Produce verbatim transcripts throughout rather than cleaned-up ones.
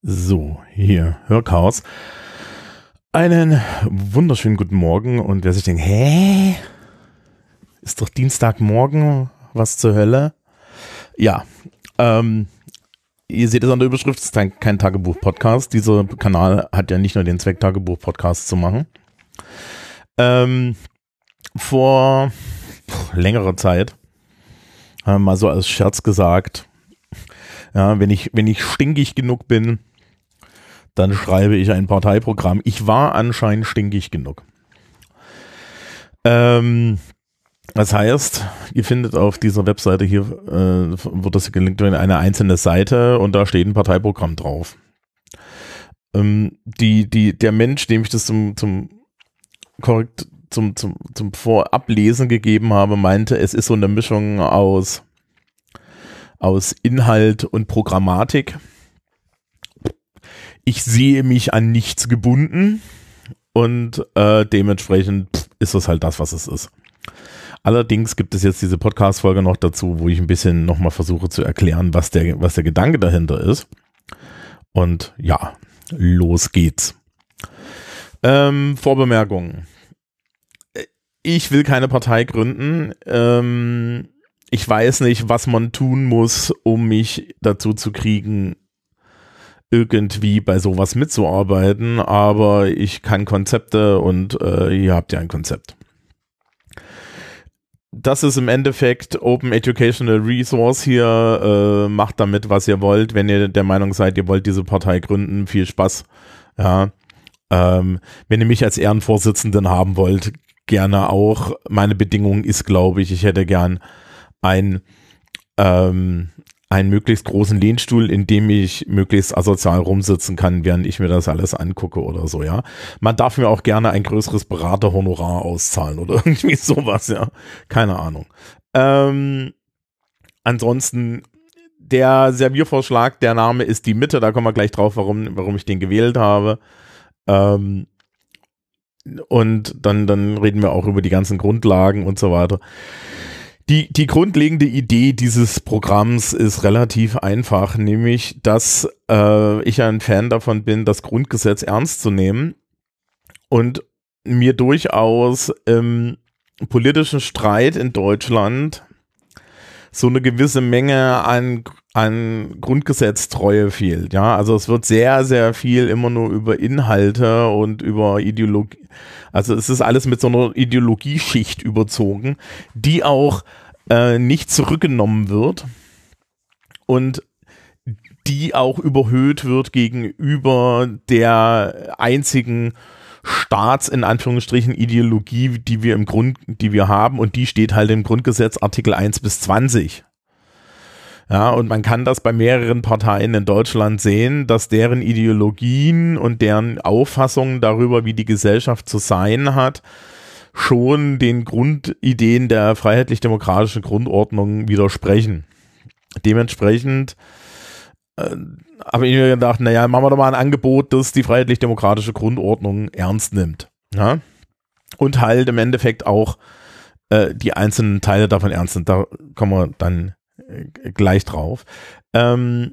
So, hier, Hörchaos. Einen wunderschönen guten Morgen und wer sich denkt, hä? Ist doch Dienstagmorgen, was zur Hölle? Ja, ähm, ihr seht es an der Überschrift, es ist kein, kein Tagebuch-Podcast. Dieser Kanal hat ja nicht nur den Zweck, Tagebuch-Podcasts zu machen. Ähm, vor pff, längerer Zeit, äh, mal so als Scherz gesagt, ja, wenn ich, wenn ich stinkig genug bin, dann schreibe ich ein Parteiprogramm. Ich war anscheinend stinkig genug. Ähm, das heißt, ihr findet auf dieser Webseite hier, äh, wird das gelinkt in eine einzelne Seite und da steht ein Parteiprogramm drauf. Ähm, die, die, der Mensch, dem ich das zum, zum korrekt zum, zum, zum Vorablesen gegeben habe, meinte, es ist so eine Mischung aus, aus Inhalt und Programmatik. Ich sehe mich an nichts gebunden und äh, dementsprechend pff, ist das halt das, was es ist. Allerdings gibt es jetzt diese Podcast-Folge noch dazu, wo ich ein bisschen nochmal versuche zu erklären, was der, was der Gedanke dahinter ist. Und ja, los geht's. Ähm, Vorbemerkungen. Ich will keine Partei gründen. Ähm, ich weiß nicht, was man tun muss, um mich dazu zu kriegen, irgendwie bei sowas mitzuarbeiten, aber ich kann Konzepte und äh, ihr habt ja ein Konzept. Das ist im Endeffekt Open Educational Resource hier, äh, macht damit, was ihr wollt. Wenn ihr der Meinung seid, ihr wollt diese Partei gründen, viel Spaß. Ja, ähm, wenn ihr mich als Ehrenvorsitzenden haben wollt, gerne auch. Meine Bedingung ist, glaube ich, ich hätte gern ein ähm, einen möglichst großen Lehnstuhl, in dem ich möglichst asozial rumsitzen kann, während ich mir das alles angucke oder so, ja. Man darf mir auch gerne ein größeres Beraterhonorar auszahlen oder irgendwie sowas, ja. Keine Ahnung. Ähm, ansonsten, der Serviervorschlag, der Name ist die Mitte, da kommen wir gleich drauf, warum, warum ich den gewählt habe. Ähm, und dann, dann reden wir auch über die ganzen Grundlagen und so weiter. Die, die grundlegende Idee dieses Programms ist relativ einfach, nämlich, dass äh, ich ein Fan davon bin, das Grundgesetz ernst zu nehmen und mir durchaus im politischen Streit in Deutschland so eine gewisse Menge an, an Grundgesetztreue fehlt. Ja, also es wird sehr, sehr viel immer nur über Inhalte und über Ideologie, also es ist alles mit so einer Ideologieschicht überzogen, die auch äh, nicht zurückgenommen wird und die auch überhöht wird gegenüber der einzigen Staats, in Anführungsstrichen, Ideologie, die wir im Grund, die wir haben, und die steht halt im Grundgesetz Artikel eins bis zwanzig. Ja, und man kann das bei mehreren Parteien in Deutschland sehen, dass deren Ideologien und deren Auffassungen darüber, wie die Gesellschaft zu sein hat, schon den Grundideen der freiheitlich-demokratischen Grundordnung widersprechen. Dementsprechend äh, habe ich mir gedacht, naja, machen wir doch mal ein Angebot, das die freiheitlich-demokratische Grundordnung ernst nimmt. Ja? Und halt im Endeffekt auch äh, die einzelnen Teile davon ernst nimmt. Da kommen wir dann äh, gleich drauf. Ähm,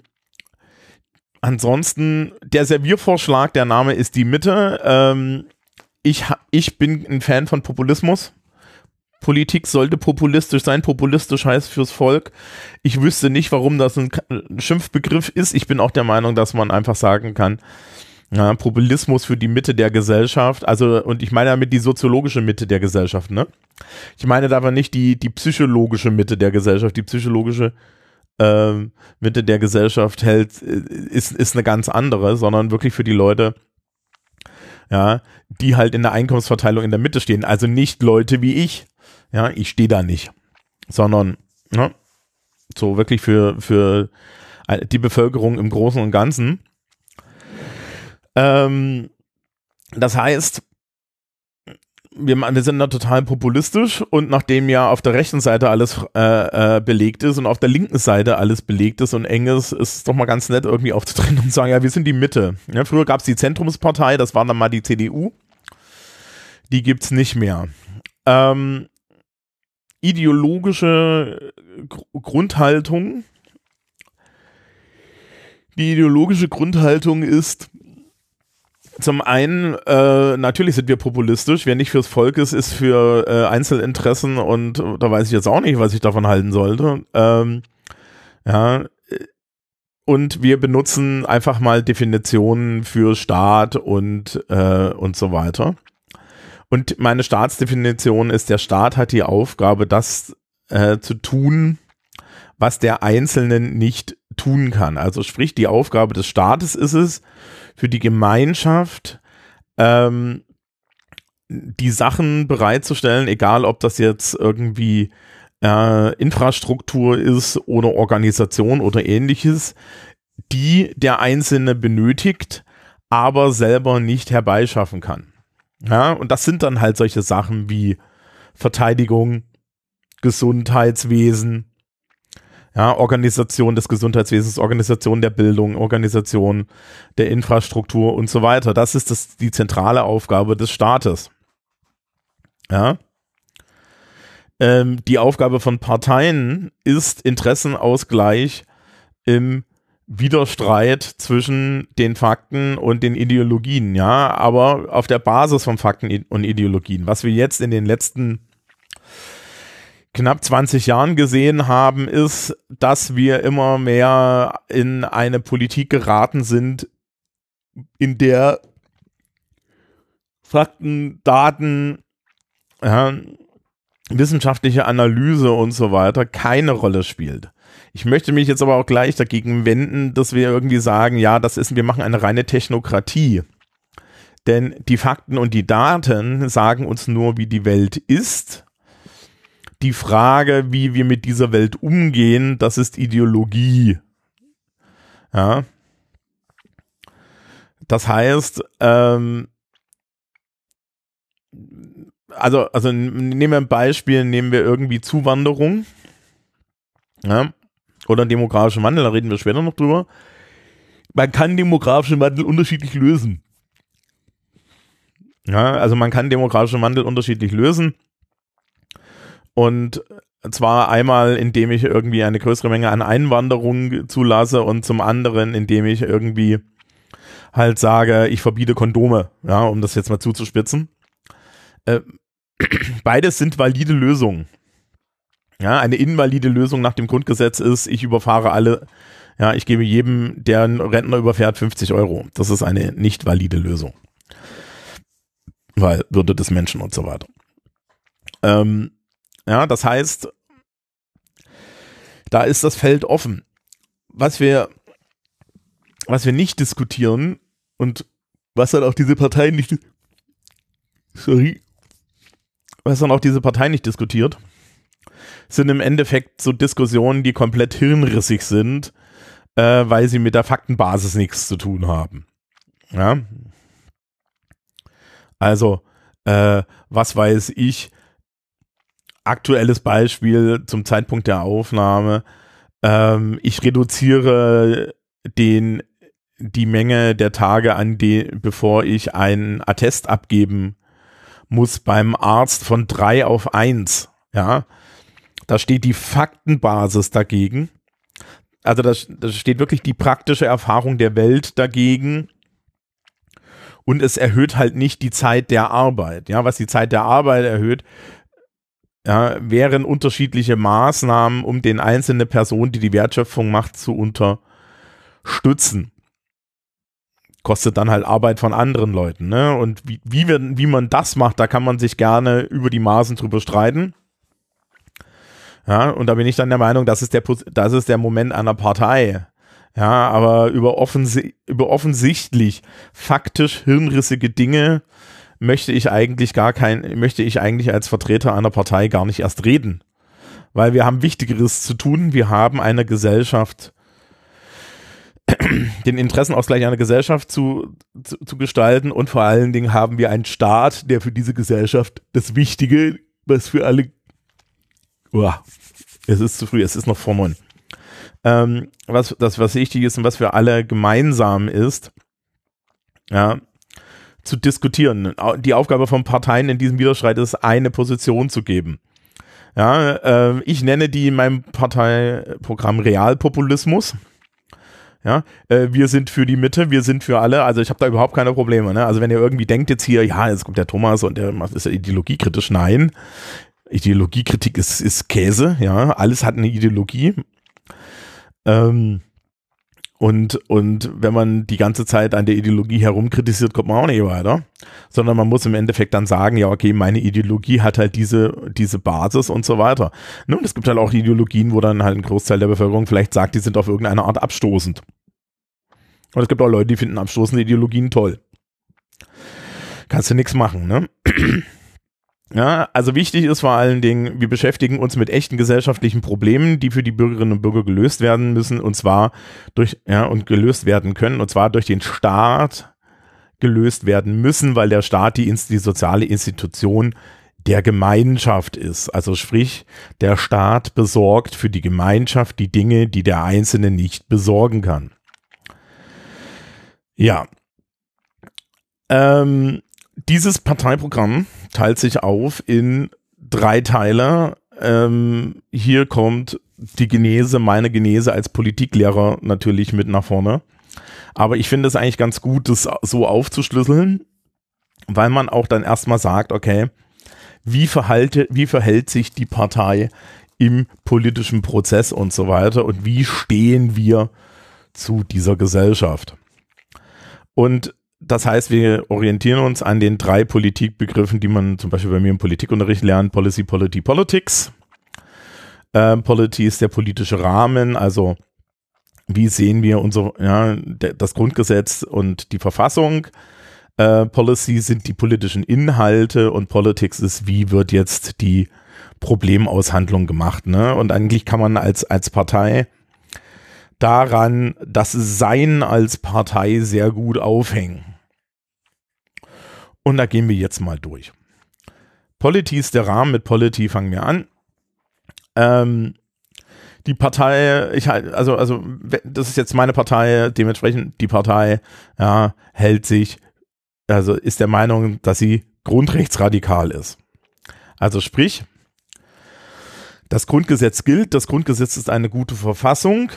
ansonsten, der Serviervorschlag, der Name ist die Mitte. Ähm, ich, ich bin ein Fan von Populismus. Politik sollte populistisch sein. Populistisch heißt fürs Volk. Ich wüsste nicht, warum das ein Schimpfbegriff ist. Ich bin auch der Meinung, dass man einfach sagen kann, ja, Populismus für die Mitte der Gesellschaft. Also, und ich meine damit die soziologische Mitte der Gesellschaft, ne? Ich meine aber nicht die, die psychologische Mitte der Gesellschaft. Die psychologische ähm, Mitte der Gesellschaft hält, ist, ist eine ganz andere, sondern wirklich für die Leute, ja, die halt in der Einkommensverteilung in der Mitte stehen. Also nicht Leute wie ich. Ja, ich stehe da nicht, sondern ja, so wirklich für, für die Bevölkerung im Großen und Ganzen. Ähm, das heißt, wir, wir sind da total populistisch und nachdem ja auf der rechten Seite alles äh, äh, belegt ist und auf der linken Seite alles belegt ist und eng ist, ist es doch mal ganz nett irgendwie aufzutreten und zu sagen, ja, wir sind die Mitte. Ja, früher gab es die Zentrumspartei, das war dann mal die C D U. Die gibt es nicht mehr. Ähm, ideologische Grundhaltung, Die ideologische Grundhaltung ist zum einen, äh, natürlich sind wir populistisch. Wer nicht fürs Volk ist, ist für äh, Einzelinteressen und da weiß ich jetzt auch nicht, was ich davon halten sollte. Ähm, ja, und wir benutzen einfach mal Definitionen für Staat und, äh, und so weiter. Und meine Staatsdefinition ist, der Staat hat die Aufgabe, das äh, zu tun, was der Einzelne nicht tun kann. Also sprich, die Aufgabe des Staates ist es, für die Gemeinschaft ähm, die Sachen bereitzustellen, egal ob das jetzt irgendwie äh, Infrastruktur ist oder Organisation oder ähnliches, die der Einzelne benötigt, aber selber nicht herbeischaffen kann. Ja, und das sind dann halt solche Sachen wie Verteidigung, Gesundheitswesen, ja, Organisation des Gesundheitswesens, Organisation der Bildung, Organisation der Infrastruktur und so weiter. Das ist das, die zentrale Aufgabe des Staates. Ja. Ähm, die Aufgabe von Parteien ist Interessenausgleich im Widerstreit zwischen den Fakten und den Ideologien, ja, aber auf der Basis von Fakten und Ideologien. Was wir jetzt in den letzten knapp zwanzig Jahren gesehen haben, ist, dass wir immer mehr in eine Politik geraten sind, in der Fakten, Daten, ja, wissenschaftliche Analyse und so weiter keine Rolle spielt. Ich möchte mich jetzt aber auch gleich dagegen wenden, dass wir irgendwie sagen, ja, das ist, wir machen eine reine Technokratie. Denn die Fakten und die Daten sagen uns nur, wie die Welt ist. Die Frage, wie wir mit dieser Welt umgehen, das ist Ideologie. Ja. Das heißt, ähm, also, also nehmen wir ein Beispiel, nehmen wir irgendwie Zuwanderung, ja, oder demografischen Wandel, da reden wir später noch drüber. Man kann demografischen Wandel unterschiedlich lösen. Ja, also man kann demografischen Wandel unterschiedlich lösen. Und zwar einmal, indem ich irgendwie eine größere Menge an Einwanderung zulasse und zum anderen, indem ich irgendwie halt sage, ich verbiete Kondome, ja, um das jetzt mal zuzuspitzen. Äh, beides sind valide Lösungen. Ja, eine invalide Lösung nach dem Grundgesetz ist, ich überfahre alle, ja, ich gebe jedem, der einen Rentner überfährt, fünfzig Euro. Das ist eine nicht valide Lösung. Weil Würde des Menschen und so weiter. Ähm, Ja, das heißt, da ist das Feld offen. Was wir, was wir nicht diskutieren und was dann auch diese Partei nicht, sorry, was dann auch diese Partei nicht diskutiert, sind im Endeffekt so Diskussionen, die komplett hirnrissig sind, äh, weil sie mit der Faktenbasis nichts zu tun haben. Ja, also, äh, was weiß ich, aktuelles Beispiel zum Zeitpunkt der Aufnahme. Ähm, ich reduziere den, die Menge der Tage, an die, bevor ich einen Attest abgeben muss beim Arzt, von drei auf eins. Ja, da steht die Faktenbasis dagegen. Also da, da steht wirklich die praktische Erfahrung der Welt dagegen. Und es erhöht halt nicht die Zeit der Arbeit. Ja, was die Zeit der Arbeit erhöht, ja, wären unterschiedliche Maßnahmen, um den einzelne Person, die die Wertschöpfung macht, zu unterstützen. Kostet dann halt Arbeit von anderen Leuten, ne? Und wie, wie, wir, wie man das macht, da kann man sich gerne über die Maßen drüber streiten. Ja, und da bin ich dann der Meinung, das ist der, das ist der Moment einer Partei. Ja, aber über, offensi- über offensichtlich faktisch hirnrissige Dinge möchte ich eigentlich gar kein, möchte ich eigentlich als Vertreter einer Partei gar nicht erst reden. Weil wir haben Wichtigeres zu tun. Wir haben eine Gesellschaft, den Interessenausgleich einer Gesellschaft zu, zu, zu gestalten und vor allen Dingen haben wir einen Staat, der für diese Gesellschaft das Wichtige, was für alle, oh, es ist zu früh, es ist noch vor neun, ähm, was, das, was wichtig ist und was für alle gemeinsam ist, ja, zu diskutieren. Die Aufgabe von Parteien in diesem Widerstreit ist, eine Position zu geben. Ja, äh, ich nenne die in meinem Parteiprogramm Realpopulismus. Ja, äh, wir sind für die Mitte, wir sind für alle, also ich habe da überhaupt keine Probleme. Ne? Also wenn ihr irgendwie denkt jetzt hier, ja, jetzt kommt der Thomas und der macht, ist ja ideologiekritisch, nein. Ideologiekritik ist, ist Käse, ja, alles hat eine Ideologie. Ähm, und, und wenn man die ganze Zeit an der Ideologie herumkritisiert, kommt man auch nicht weiter. Sondern man muss im Endeffekt dann sagen, ja, okay, meine Ideologie hat halt diese, diese Basis und so weiter. Ne? Und es gibt halt auch Ideologien, wo dann halt ein Großteil der Bevölkerung vielleicht sagt, die sind auf irgendeine Art abstoßend. Und es gibt auch Leute, die finden abstoßende Ideologien toll. Kannst du nichts machen, ne? Ja, also wichtig ist vor allen Dingen, wir beschäftigen uns mit echten gesellschaftlichen Problemen, die für die Bürgerinnen und Bürger gelöst werden müssen, und zwar durch, ja, und gelöst werden können, und zwar durch den Staat gelöst werden müssen, weil der Staat die, die soziale Institution der Gemeinschaft ist. Also sprich, der Staat besorgt für die Gemeinschaft die Dinge, die der Einzelne nicht besorgen kann. Ja. Ähm, dieses Parteiprogramm teilt sich auf in drei Teile. Ähm, hier kommt die Genese, meine Genese als Politiklehrer natürlich mit nach vorne. Aber ich finde es eigentlich ganz gut, das so aufzuschlüsseln, weil man auch dann erstmal sagt, okay, wie verhalte, wie verhält sich die Partei im politischen Prozess und so weiter und wie stehen wir zu dieser Gesellschaft? Und das heißt, wir orientieren uns an den drei Politikbegriffen, die man zum Beispiel bei mir im Politikunterricht lernt: Policy, Polity, Politics. Ähm, Polity ist der politische Rahmen, also wie sehen wir unser, ja, das Grundgesetz und die Verfassung. Äh, Policy sind die politischen Inhalte und Politics ist, wie wird jetzt die Problemaushandlung gemacht. Ne? Und eigentlich kann man als, als Partei daran das Sein als Partei sehr gut aufhängen. Und da gehen wir jetzt mal durch. Polity ist der Rahmen, mit Polity fangen wir an. Ähm, die Partei, ich halt, also, also, das ist jetzt meine Partei, dementsprechend die Partei, ja, hält sich, also ist der Meinung, dass sie grundrechtsradikal ist. Also sprich, das Grundgesetz gilt, das Grundgesetz ist eine gute Verfassung.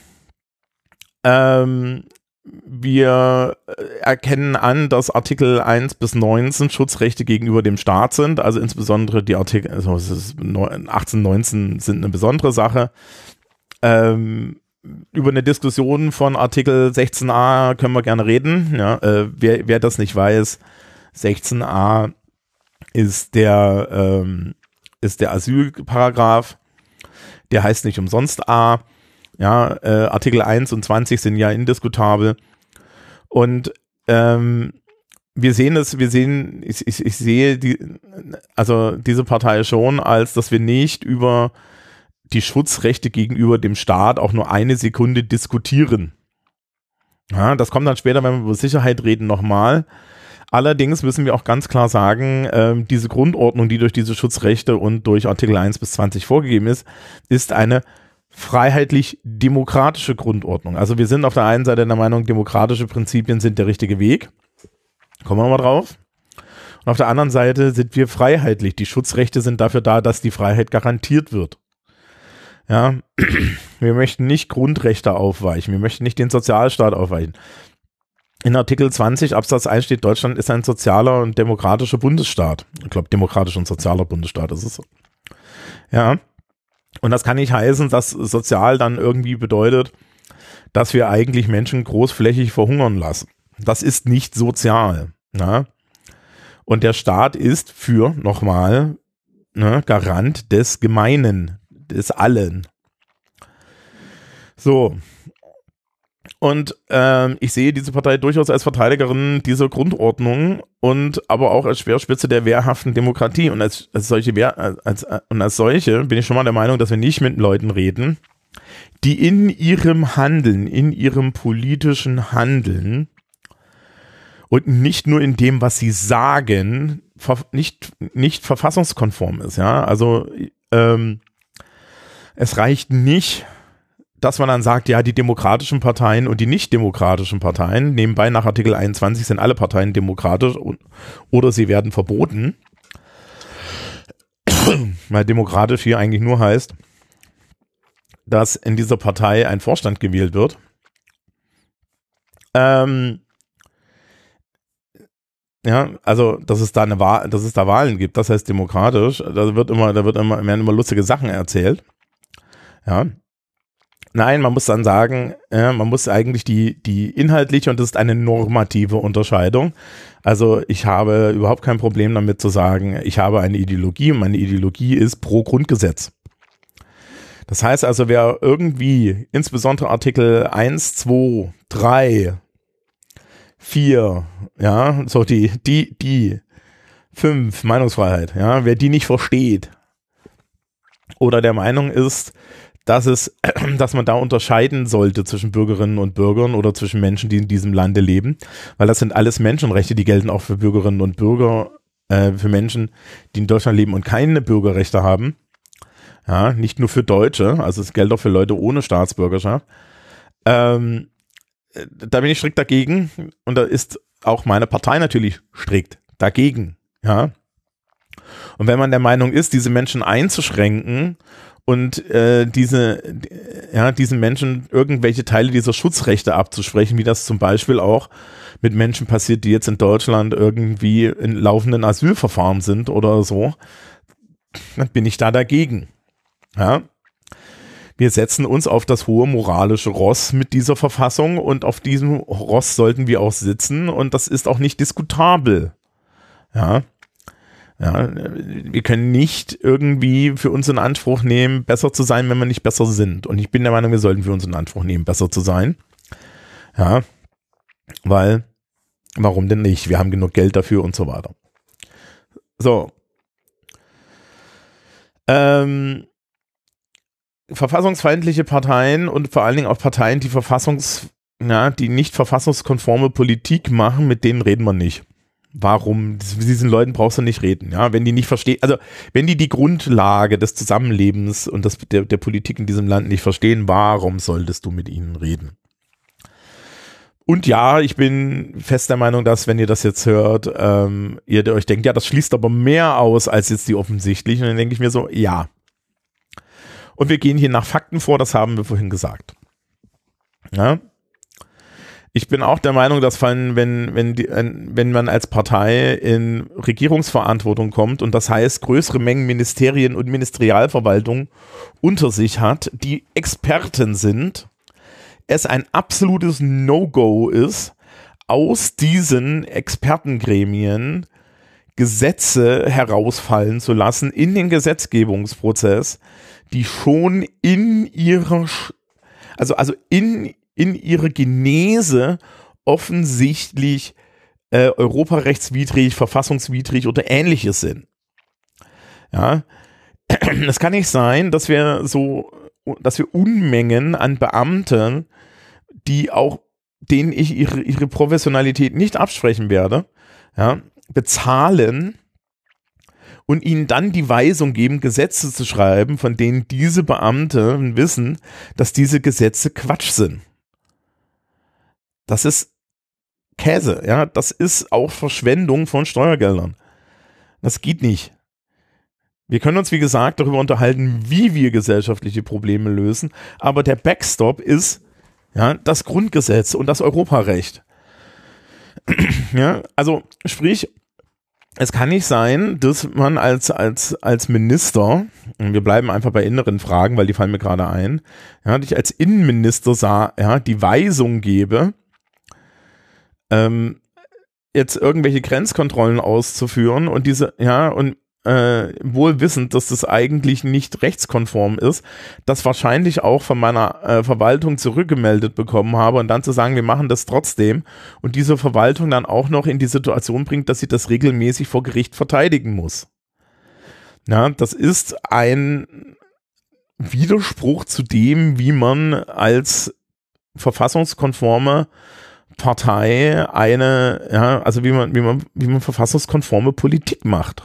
Ähm, wir erkennen an, dass Artikel eins bis neunzehn Schutzrechte gegenüber dem Staat sind, also insbesondere die Artikel, also achtzehn, neunzehn sind eine besondere Sache. Ähm, über eine Diskussion von Artikel sechzehn a können wir gerne reden. Ja, äh, wer, wer das nicht weiß, sechzehn a ist der, ähm, ist der Asylparagraph, der heißt nicht umsonst A. Ja, äh, Artikel eins und zwanzig sind ja indiskutabel. Und ähm, wir sehen es, wir sehen, ich, ich, ich sehe die, also diese Partei schon, als dass wir nicht über die Schutzrechte gegenüber dem Staat auch nur eine Sekunde diskutieren. Ja, das kommt dann später, wenn wir über Sicherheit reden, nochmal. Allerdings müssen wir auch ganz klar sagen, ähm, diese Grundordnung, die durch diese Schutzrechte und durch Artikel eins bis zwanzig vorgegeben ist, ist eine freiheitlich-demokratische Grundordnung. Also wir sind auf der einen Seite der Meinung, demokratische Prinzipien sind der richtige Weg. Kommen wir mal drauf. Und auf der anderen Seite sind wir freiheitlich. Die Schutzrechte sind dafür da, dass die Freiheit garantiert wird. Ja, wir möchten nicht Grundrechte aufweichen. Wir möchten nicht den Sozialstaat aufweichen. In Artikel zwanzig Absatz eins steht, Deutschland ist ein sozialer und demokratischer Bundesstaat. Ich glaube, demokratisch und sozialer Bundesstaat ist es so. Ja. Und das kann nicht heißen, dass sozial dann irgendwie bedeutet, dass wir eigentlich Menschen großflächig verhungern lassen. Das ist nicht sozial. Ne? Und der Staat ist für, nochmal, ne, Garant des Gemeinen, des Allen. So. Und ähm, ich sehe diese Partei durchaus als Verteidigerin dieser Grundordnung und aber auch als Speerspitze der wehrhaften Demokratie. Und als, als solche Wehr, als, und als solche bin ich schon mal der Meinung, dass wir nicht mit Leuten reden, die in ihrem Handeln, in ihrem politischen Handeln und nicht nur in dem, was sie sagen, nicht, nicht verfassungskonform ist. Ja, also ähm, es reicht nicht, dass man dann sagt, ja, die demokratischen Parteien und die nicht demokratischen Parteien, nebenbei nach Artikel einundzwanzig sind alle Parteien demokratisch und, oder sie werden verboten, weil demokratisch hier eigentlich nur heißt, dass in dieser Partei ein Vorstand gewählt wird Ähm, ja, also, dass es da eine Wahl, dass es da Wahlen gibt, das heißt demokratisch, da wird immer, da wird immer, werden immer lustige Sachen erzählt. Ja. Nein, man muss dann sagen, ja, man muss eigentlich die, die inhaltliche, und das ist eine normative Unterscheidung. Also ich habe überhaupt kein Problem damit zu sagen, ich habe eine Ideologie und meine Ideologie ist pro Grundgesetz. Das heißt also, wer irgendwie, insbesondere Artikel eins, zwei, drei, vier, ja, so die, die, die, fünf, Meinungsfreiheit, ja, wer die nicht versteht oder der Meinung ist, dass es, dass man da unterscheiden sollte zwischen Bürgerinnen und Bürgern oder zwischen Menschen, die in diesem Lande leben, weil das sind alles Menschenrechte, die gelten auch für Bürgerinnen und Bürger, äh, für Menschen, die in Deutschland leben und keine Bürgerrechte haben. Ja, nicht nur für Deutsche, also es gilt auch für Leute ohne Staatsbürgerschaft. Ähm, da bin ich strikt dagegen und da ist auch meine Partei natürlich strikt dagegen. Ja. Und wenn man der Meinung ist, diese Menschen einzuschränken und äh, diese, ja, diesen Menschen irgendwelche Teile dieser Schutzrechte abzusprechen, wie das zum Beispiel auch mit Menschen passiert, die jetzt in Deutschland irgendwie in laufenden Asylverfahren sind oder so, dann bin ich da dagegen. Ja. Wir setzen uns auf das hohe moralische Ross mit dieser Verfassung und auf diesem Ross sollten wir auch sitzen und das ist auch nicht diskutabel. Ja. Ja, wir können nicht irgendwie für uns in Anspruch nehmen, besser zu sein, wenn wir nicht besser sind. Und ich bin der Meinung, wir sollten für uns in Anspruch nehmen, besser zu sein. Ja, weil, warum denn nicht? Wir haben genug Geld dafür und so weiter. So. Ähm, verfassungsfeindliche Parteien und vor allen Dingen auch Parteien, die verfassungs, ja, die nicht verfassungskonforme Politik machen, mit denen reden wir nicht. Warum? Mit diesen Leuten brauchst du nicht reden, ja, wenn die nicht verstehen, also wenn die die Grundlage des Zusammenlebens und das, der, der Politik in diesem Land nicht verstehen, warum solltest du mit ihnen reden? Und ja, ich bin fest der Meinung, dass, wenn ihr das jetzt hört, ähm, ihr euch denkt, ja, das schließt aber mehr aus als jetzt die offensichtlichen. Und dann denke ich mir so, ja. Und wir gehen hier nach Fakten vor, das haben wir vorhin gesagt. Ja. Ich bin auch der Meinung, dass wenn, wenn, wenn, die, wenn man als Partei in Regierungsverantwortung kommt und das heißt größere Mengen Ministerien und Ministerialverwaltung unter sich hat, die Experten sind, es ein absolutes No-Go ist, aus diesen Expertengremien Gesetze herausfallen zu lassen in den Gesetzgebungsprozess, die schon in ihrer, also, also in in ihre Genese offensichtlich äh, europarechtswidrig, verfassungswidrig oder ähnliches sind. Ja, es kann nicht sein, dass wir so, dass wir Unmengen an Beamten, die auch, denen ich ihre, ihre Professionalität nicht absprechen werde, ja, bezahlen und ihnen dann die Weisung geben, Gesetze zu schreiben, von denen diese Beamten wissen, dass diese Gesetze Quatsch sind. Das ist Käse, ja, das ist auch Verschwendung von Steuergeldern. Das geht nicht. Wir können uns, wie gesagt, darüber unterhalten, wie wir gesellschaftliche Probleme lösen, aber der Backstop ist, ja, das Grundgesetz und das Europarecht. Ja, also sprich, es kann nicht sein, dass man als, als, als Minister, und wir bleiben einfach bei inneren Fragen, weil die fallen mir gerade ein, ja, ich als Innenminister sah, ja, die Weisung gebe, ähm, jetzt irgendwelche Grenzkontrollen auszuführen und diese, ja, und äh, wohl wissend, dass das eigentlich nicht rechtskonform ist, das wahrscheinlich auch von meiner äh, Verwaltung zurückgemeldet bekommen habe und dann zu sagen, wir machen das trotzdem und diese Verwaltung dann auch noch in die Situation bringt, dass sie das regelmäßig vor Gericht verteidigen muss. Ja, das ist ein Widerspruch zu dem, wie man als verfassungskonforme Partei eine, ja, also wie man, wie man, wie man verfassungskonforme Politik macht.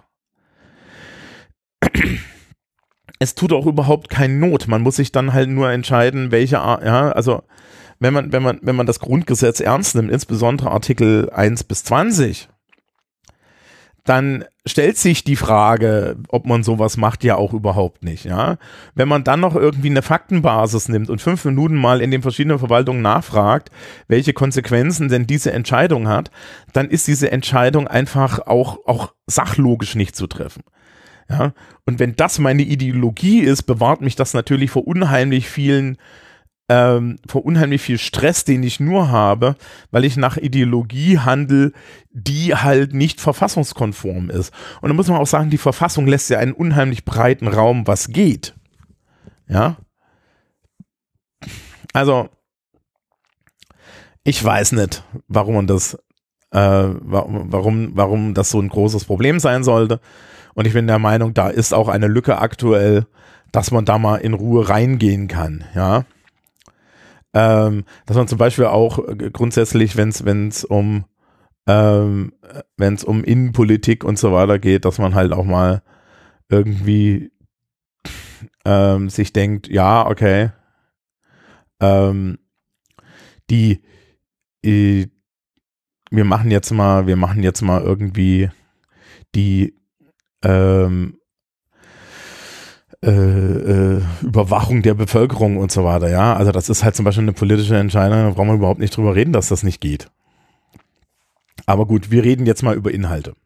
Es tut auch überhaupt keine Not. Man muss sich dann halt nur entscheiden, welche, ja, also wenn man, wenn man, wenn man das Grundgesetz ernst nimmt, insbesondere Artikel eins bis zwanzig, dann stellt sich die Frage, ob man sowas macht, ja auch überhaupt nicht. Ja? Wenn man dann noch irgendwie eine Faktenbasis nimmt und fünf Minuten mal in den verschiedenen Verwaltungen nachfragt, welche Konsequenzen denn diese Entscheidung hat, dann ist diese Entscheidung einfach auch, auch sachlogisch nicht zu treffen. Ja? Und wenn das meine Ideologie ist, bewahrt mich das natürlich vor unheimlich vielen Ähm, vor unheimlich viel Stress, den ich nur habe, weil ich nach Ideologie handle, die halt nicht verfassungskonform ist. Und da muss man auch sagen, die Verfassung lässt ja einen unheimlich breiten Raum, was geht. Ja? Also, ich weiß nicht, warum man das, äh, warum, warum das so ein großes Problem sein sollte. Und ich bin der Meinung, da ist auch eine Lücke aktuell, dass man da mal in Ruhe reingehen kann, ja. Ähm, dass man zum Beispiel auch grundsätzlich, wenn es wenn es um ähm, wenn es um Innenpolitik und so weiter geht, dass man halt auch mal irgendwie ähm, sich denkt, ja, okay, ähm, die, die wir machen jetzt mal, wir machen jetzt mal irgendwie die ähm, Äh, äh, Überwachung der Bevölkerung und so weiter, ja, also das ist halt zum Beispiel eine politische Entscheidung, da brauchen wir überhaupt nicht drüber reden, dass das nicht geht. Aber gut, wir reden jetzt mal über Inhalte.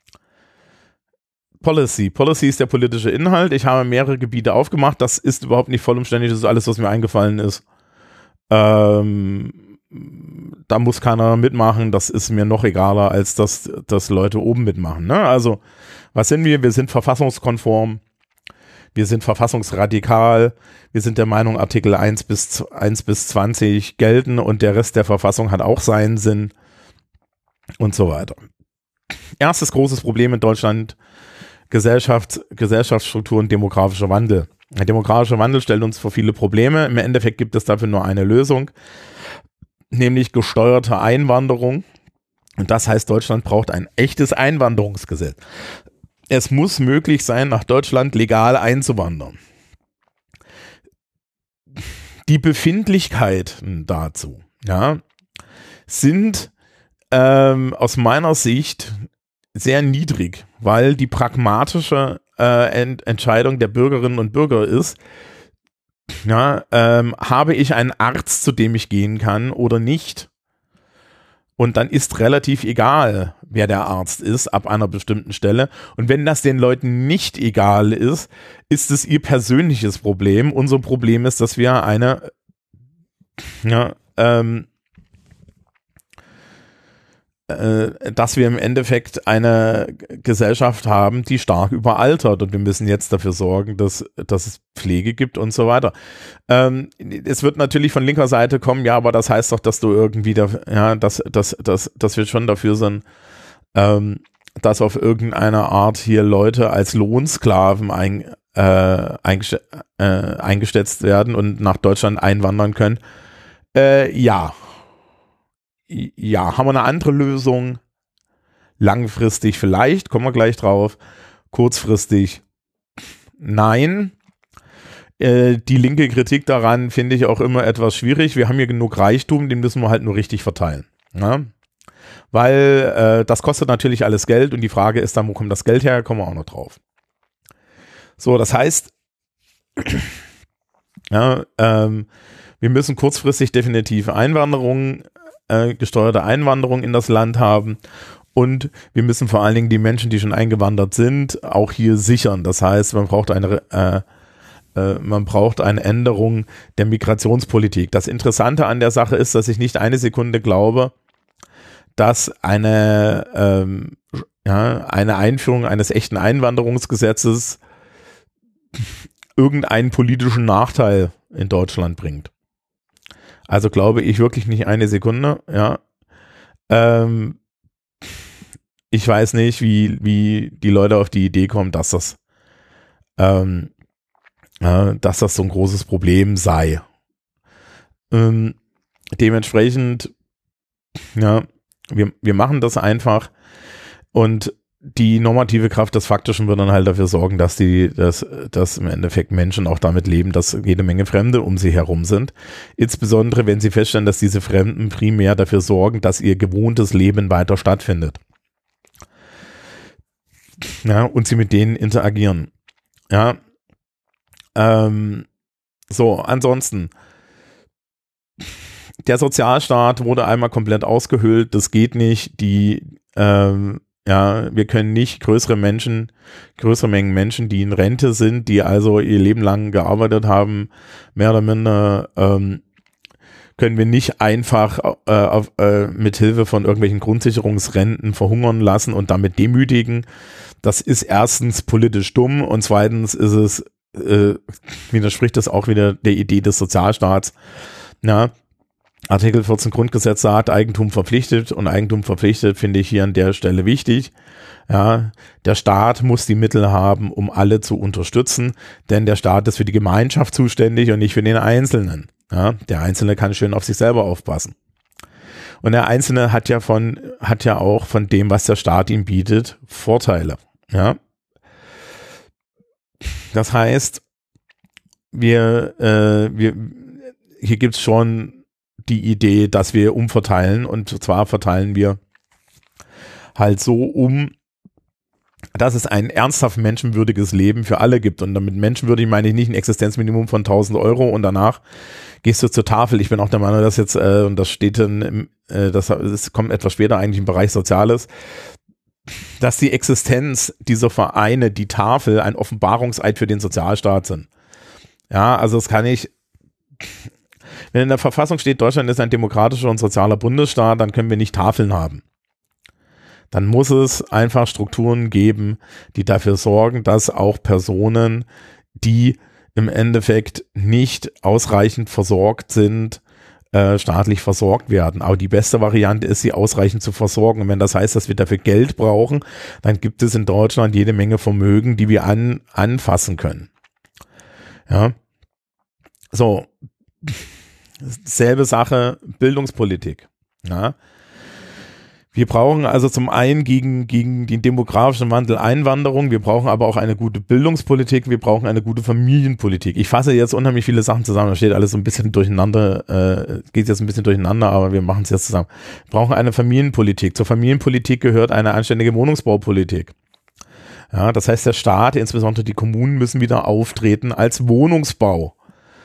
Policy. Policy ist der politische Inhalt. Ich habe mehrere Gebiete aufgemacht, das ist überhaupt nicht vollumständig, das ist alles, was mir eingefallen ist. Ähm, da muss keiner mitmachen, das ist mir noch egaler, als dass, dass Leute oben mitmachen, ne? Also, was sind wir? Wir sind verfassungskonform. Wir sind verfassungsradikal, wir sind der Meinung, Artikel eins bis zwanzig gelten und der Rest der Verfassung hat auch seinen Sinn und so weiter. Erstes großes Problem in Deutschland, Gesellschaft, Gesellschaftsstruktur und demografischer Wandel. Der demografische Wandel stellt uns vor viele Probleme. Im Endeffekt gibt es dafür nur eine Lösung, nämlich gesteuerte Einwanderung. Und das heißt, Deutschland braucht ein echtes Einwanderungsgesetz. Es muss möglich sein, nach Deutschland legal einzuwandern. Die Befindlichkeiten dazu, ja, sind ähm, aus meiner Sicht sehr niedrig, weil die pragmatische äh, Ent- Entscheidung der Bürgerinnen und Bürger ist, ja, ähm, habe ich einen Arzt, zu dem ich gehen kann oder nicht? Und dann ist relativ egal, wer der Arzt ist, ab einer bestimmten Stelle. Und wenn das den Leuten nicht egal ist, ist es ihr persönliches Problem. Unser Problem ist, dass wir eine, ja, ähm, äh, dass wir im Endeffekt eine Gesellschaft haben, die stark überaltert. Und wir müssen jetzt dafür sorgen, dass, dass es Pflege gibt und so weiter. Ähm, es wird natürlich von linker Seite kommen, ja, aber das heißt doch, dass du irgendwie, da, ja, dass, dass, dass, dass wir schon dafür sind, ähm, dass auf irgendeine Art hier Leute als Lohnsklaven ein, äh, eingest äh, eingesetzt werden und nach Deutschland einwandern können. Äh, ja. Ja, haben wir eine andere Lösung? Langfristig vielleicht, kommen wir gleich drauf. Kurzfristig nein. Äh, die linke Kritik daran finde ich auch immer etwas schwierig. Wir haben hier genug Reichtum, den müssen wir halt nur richtig verteilen. Ja? Weil äh, das kostet natürlich alles Geld und die Frage ist dann, wo kommt das Geld her? Kommen wir auch noch drauf. So, das heißt, ja, ähm, wir müssen kurzfristig definitiv Einwanderung Äh, gesteuerte Einwanderung in das Land haben und wir müssen vor allen Dingen die Menschen, die schon eingewandert sind, auch hier sichern. Das heißt, man braucht eine, äh, äh, man braucht eine Änderung der Migrationspolitik. Das Interessante an der Sache ist, dass ich nicht eine Sekunde glaube, dass eine, ähm, ja, eine Einführung eines echten Einwanderungsgesetzes irgendeinen politischen Nachteil in Deutschland bringt. Also glaube ich wirklich nicht eine Sekunde, ja. Ähm, ich weiß nicht, wie, wie die Leute auf die Idee kommen, dass das, ähm, äh, dass das so ein großes Problem sei. Ähm, dementsprechend, ja, wir, wir machen das einfach und die normative Kraft des Faktischen wird dann halt dafür sorgen, dass die, dass, dass im Endeffekt Menschen auch damit leben, dass jede Menge Fremde um sie herum sind. Insbesondere, wenn sie feststellen, dass diese Fremden primär dafür sorgen, dass ihr gewohntes Leben weiter stattfindet. Ja, und sie mit denen interagieren. Ja, ähm, so, ansonsten, der Sozialstaat wurde einmal komplett ausgehöhlt, das geht nicht, die, ähm, ja, wir können nicht größere Menschen, größere Mengen Menschen, die in Rente sind, die also ihr Leben lang gearbeitet haben, mehr oder minder, ähm, können wir nicht einfach äh, auf, äh, mit Hilfe von irgendwelchen Grundsicherungsrenten verhungern lassen und damit demütigen. Das ist erstens politisch dumm und zweitens ist es, äh, widerspricht das auch wieder der Idee des Sozialstaats. Ja, Artikel vierzehn Grundgesetz sagt, Eigentum verpflichtet, und Eigentum verpflichtet finde ich hier an der Stelle wichtig. Ja, der Staat muss die Mittel haben, um alle zu unterstützen, denn der Staat ist für die Gemeinschaft zuständig und nicht für den Einzelnen. Ja, der Einzelne kann schön auf sich selber aufpassen. Und der Einzelne hat ja von, hat ja auch von dem, was der Staat ihm bietet, Vorteile. Ja. Das heißt, wir, äh, wir, hier gibt's schon die Idee, dass wir umverteilen, und zwar verteilen wir halt so um, dass es ein ernsthaft menschenwürdiges Leben für alle gibt. Und damit menschenwürdig meine ich nicht ein Existenzminimum von tausend Euro und danach gehst du zur Tafel. Ich bin auch der Meinung, dass jetzt, äh, und das steht dann, im, äh, das, das kommt etwas später eigentlich im Bereich Soziales, dass die Existenz dieser Vereine, die Tafel, ein Offenbarungseid für den Sozialstaat sind. Ja, also das kann ich, wenn in der Verfassung steht, Deutschland ist ein demokratischer und sozialer Bundesstaat, dann können wir nicht Tafeln haben. Dann muss es einfach Strukturen geben, die dafür sorgen, dass auch Personen, die im Endeffekt nicht ausreichend versorgt sind, äh, staatlich versorgt werden. Aber die beste Variante ist, sie ausreichend zu versorgen. Und wenn das heißt, dass wir dafür Geld brauchen, dann gibt es in Deutschland jede Menge Vermögen, die wir an, anfassen können. Ja. So. Selbe Sache, Bildungspolitik. Ja. Wir brauchen also zum einen gegen, gegen den demografischen Wandel Einwanderung, wir brauchen aber auch eine gute Bildungspolitik, wir brauchen eine gute Familienpolitik. Ich fasse jetzt unheimlich viele Sachen zusammen, da steht alles so ein bisschen durcheinander, äh, geht jetzt ein bisschen durcheinander, aber wir machen es jetzt zusammen. Wir brauchen eine Familienpolitik. Zur Familienpolitik gehört eine anständige Wohnungsbaupolitik. Ja, das heißt, der Staat, insbesondere die Kommunen, müssen wieder auftreten als Wohnungsbau.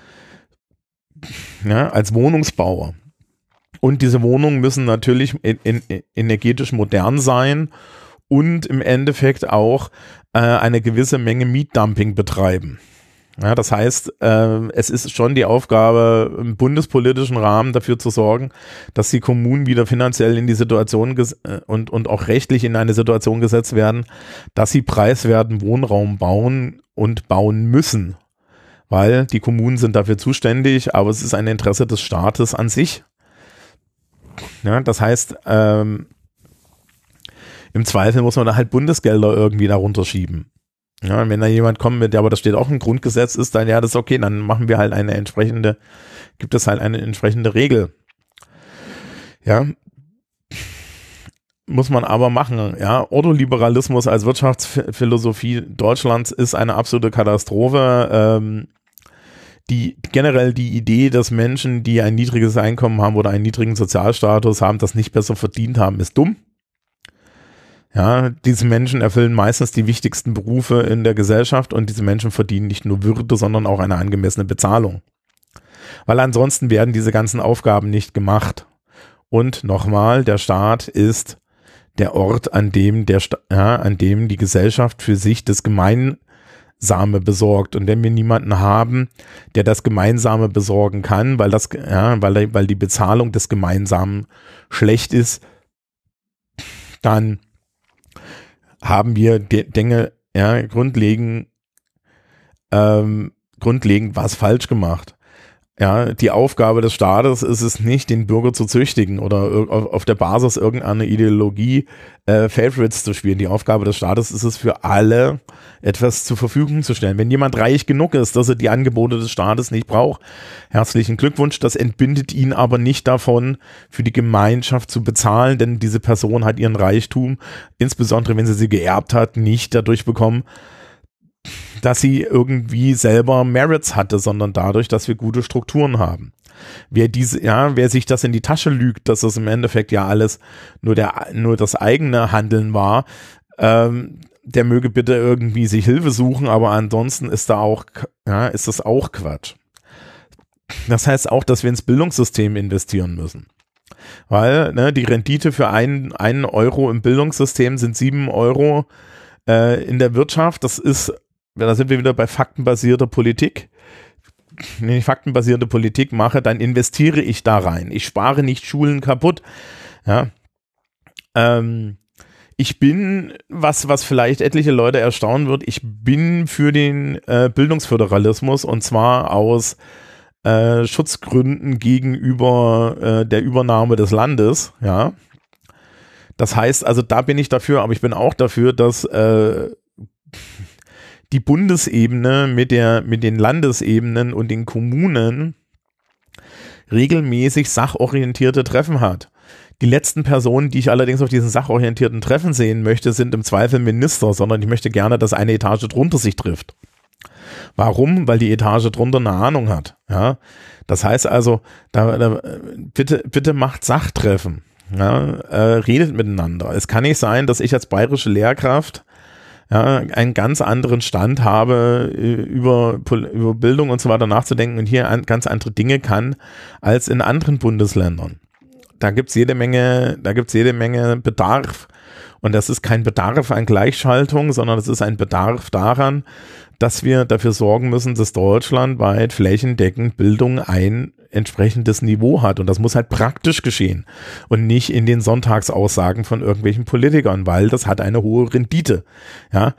Ja, als Wohnungsbauer. Und diese Wohnungen müssen natürlich in, in, energetisch modern sein und im Endeffekt auch äh, eine gewisse Menge Mietdumping betreiben. Ja, das heißt, äh, es ist schon die Aufgabe, im bundespolitischen Rahmen dafür zu sorgen, dass die Kommunen wieder finanziell in die Situation ges- und, und auch rechtlich in eine Situation gesetzt werden, dass sie preiswerten Wohnraum bauen und bauen müssen. Weil die Kommunen sind dafür zuständig, aber es ist ein Interesse des Staates an sich. Ja, das heißt, ähm, im Zweifel muss man da halt Bundesgelder irgendwie darunter schieben. Ja, und wenn da jemand kommt mit, ja, aber das steht auch im Grundgesetz, ist dann, ja, das ist okay, dann machen wir halt eine entsprechende, gibt es halt eine entsprechende Regel. Ja, muss man aber machen. Ja, Ordoliberalismus als Wirtschaftsphilosophie Deutschlands ist eine absolute Katastrophe. Ähm, Die, generell die Idee, dass Menschen, die ein niedriges Einkommen haben oder einen niedrigen Sozialstatus haben, das nicht besser verdient haben, ist dumm. Ja, diese Menschen erfüllen meistens die wichtigsten Berufe in der Gesellschaft und diese Menschen verdienen nicht nur Würde, sondern auch eine angemessene Bezahlung. Weil ansonsten werden diese ganzen Aufgaben nicht gemacht. Und nochmal, der Staat ist der Ort, an dem der, ja, an dem die Gesellschaft für sich das Gemein Same besorgt. Und wenn wir niemanden haben, der das Gemeinsame besorgen kann, weil das, ja, weil, weil die Bezahlung des Gemeinsamen schlecht ist, dann haben wir Dinge, ja, grundlegend, ähm, grundlegend was falsch gemacht. Ja, die Aufgabe des Staates ist es nicht, den Bürger zu züchtigen oder auf, auf der Basis irgendeiner Ideologie äh, Favorites zu spielen. Die Aufgabe des Staates ist es, für alle etwas zur Verfügung zu stellen. Wenn jemand reich genug ist, dass er die Angebote des Staates nicht braucht, herzlichen Glückwunsch. Das entbindet ihn aber nicht davon, für die Gemeinschaft zu bezahlen, denn diese Person hat ihren Reichtum, insbesondere wenn sie sie geerbt hat, nicht dadurch bekommen, dass sie irgendwie selber Merits hatte, sondern dadurch, dass wir gute Strukturen haben. Wer diese, ja, wer sich das in die Tasche lügt, dass das im Endeffekt ja alles nur der, nur das eigene Handeln war, ähm, der möge bitte irgendwie sich Hilfe suchen, aber ansonsten ist da auch, ja, ist das auch Quatsch. Das heißt auch, dass wir ins Bildungssystem investieren müssen. Weil ne, die Rendite für einen, einen Euro im Bildungssystem sind sieben Euro äh, in der Wirtschaft. Das ist, da sind wir wieder bei faktenbasierter Politik. Wenn ich faktenbasierte Politik mache, dann investiere ich da rein. Ich spare nicht Schulen kaputt. Ja. Ähm, ich bin, was, was vielleicht etliche Leute erstaunen wird, ich bin für den äh, Bildungsföderalismus und zwar aus Äh, Schutzgründen gegenüber äh, der Übernahme des Landes, ja. Das heißt, also da bin ich dafür, aber ich bin auch dafür, dass äh, die Bundesebene mit der, mit den Landesebenen und den Kommunen regelmäßig sachorientierte Treffen hat. Die letzten Personen, die ich allerdings auf diesen sachorientierten Treffen sehen möchte, sind im Zweifel Minister, sondern ich möchte gerne, dass eine Etage drunter sich trifft. Warum? Weil die Etage drunter eine Ahnung hat. Ja, das heißt also, da, da, bitte, bitte macht Sachtreffen. Ja, äh, redet miteinander. Es kann nicht sein, dass ich als bayerische Lehrkraft ja, einen ganz anderen Stand habe, über, über Bildung und so weiter nachzudenken und hier an, ganz andere Dinge kann als in anderen Bundesländern. Da gibt's jede Menge, da gibt's jede Menge Bedarf. Und das ist kein Bedarf an Gleichschaltung, sondern es ist ein Bedarf daran, dass wir dafür sorgen müssen, dass deutschlandweit flächendeckend Bildung ein entsprechendes Niveau hat. Und das muss halt praktisch geschehen und nicht in den Sonntagsaussagen von irgendwelchen Politikern, weil das hat eine hohe Rendite. Ja,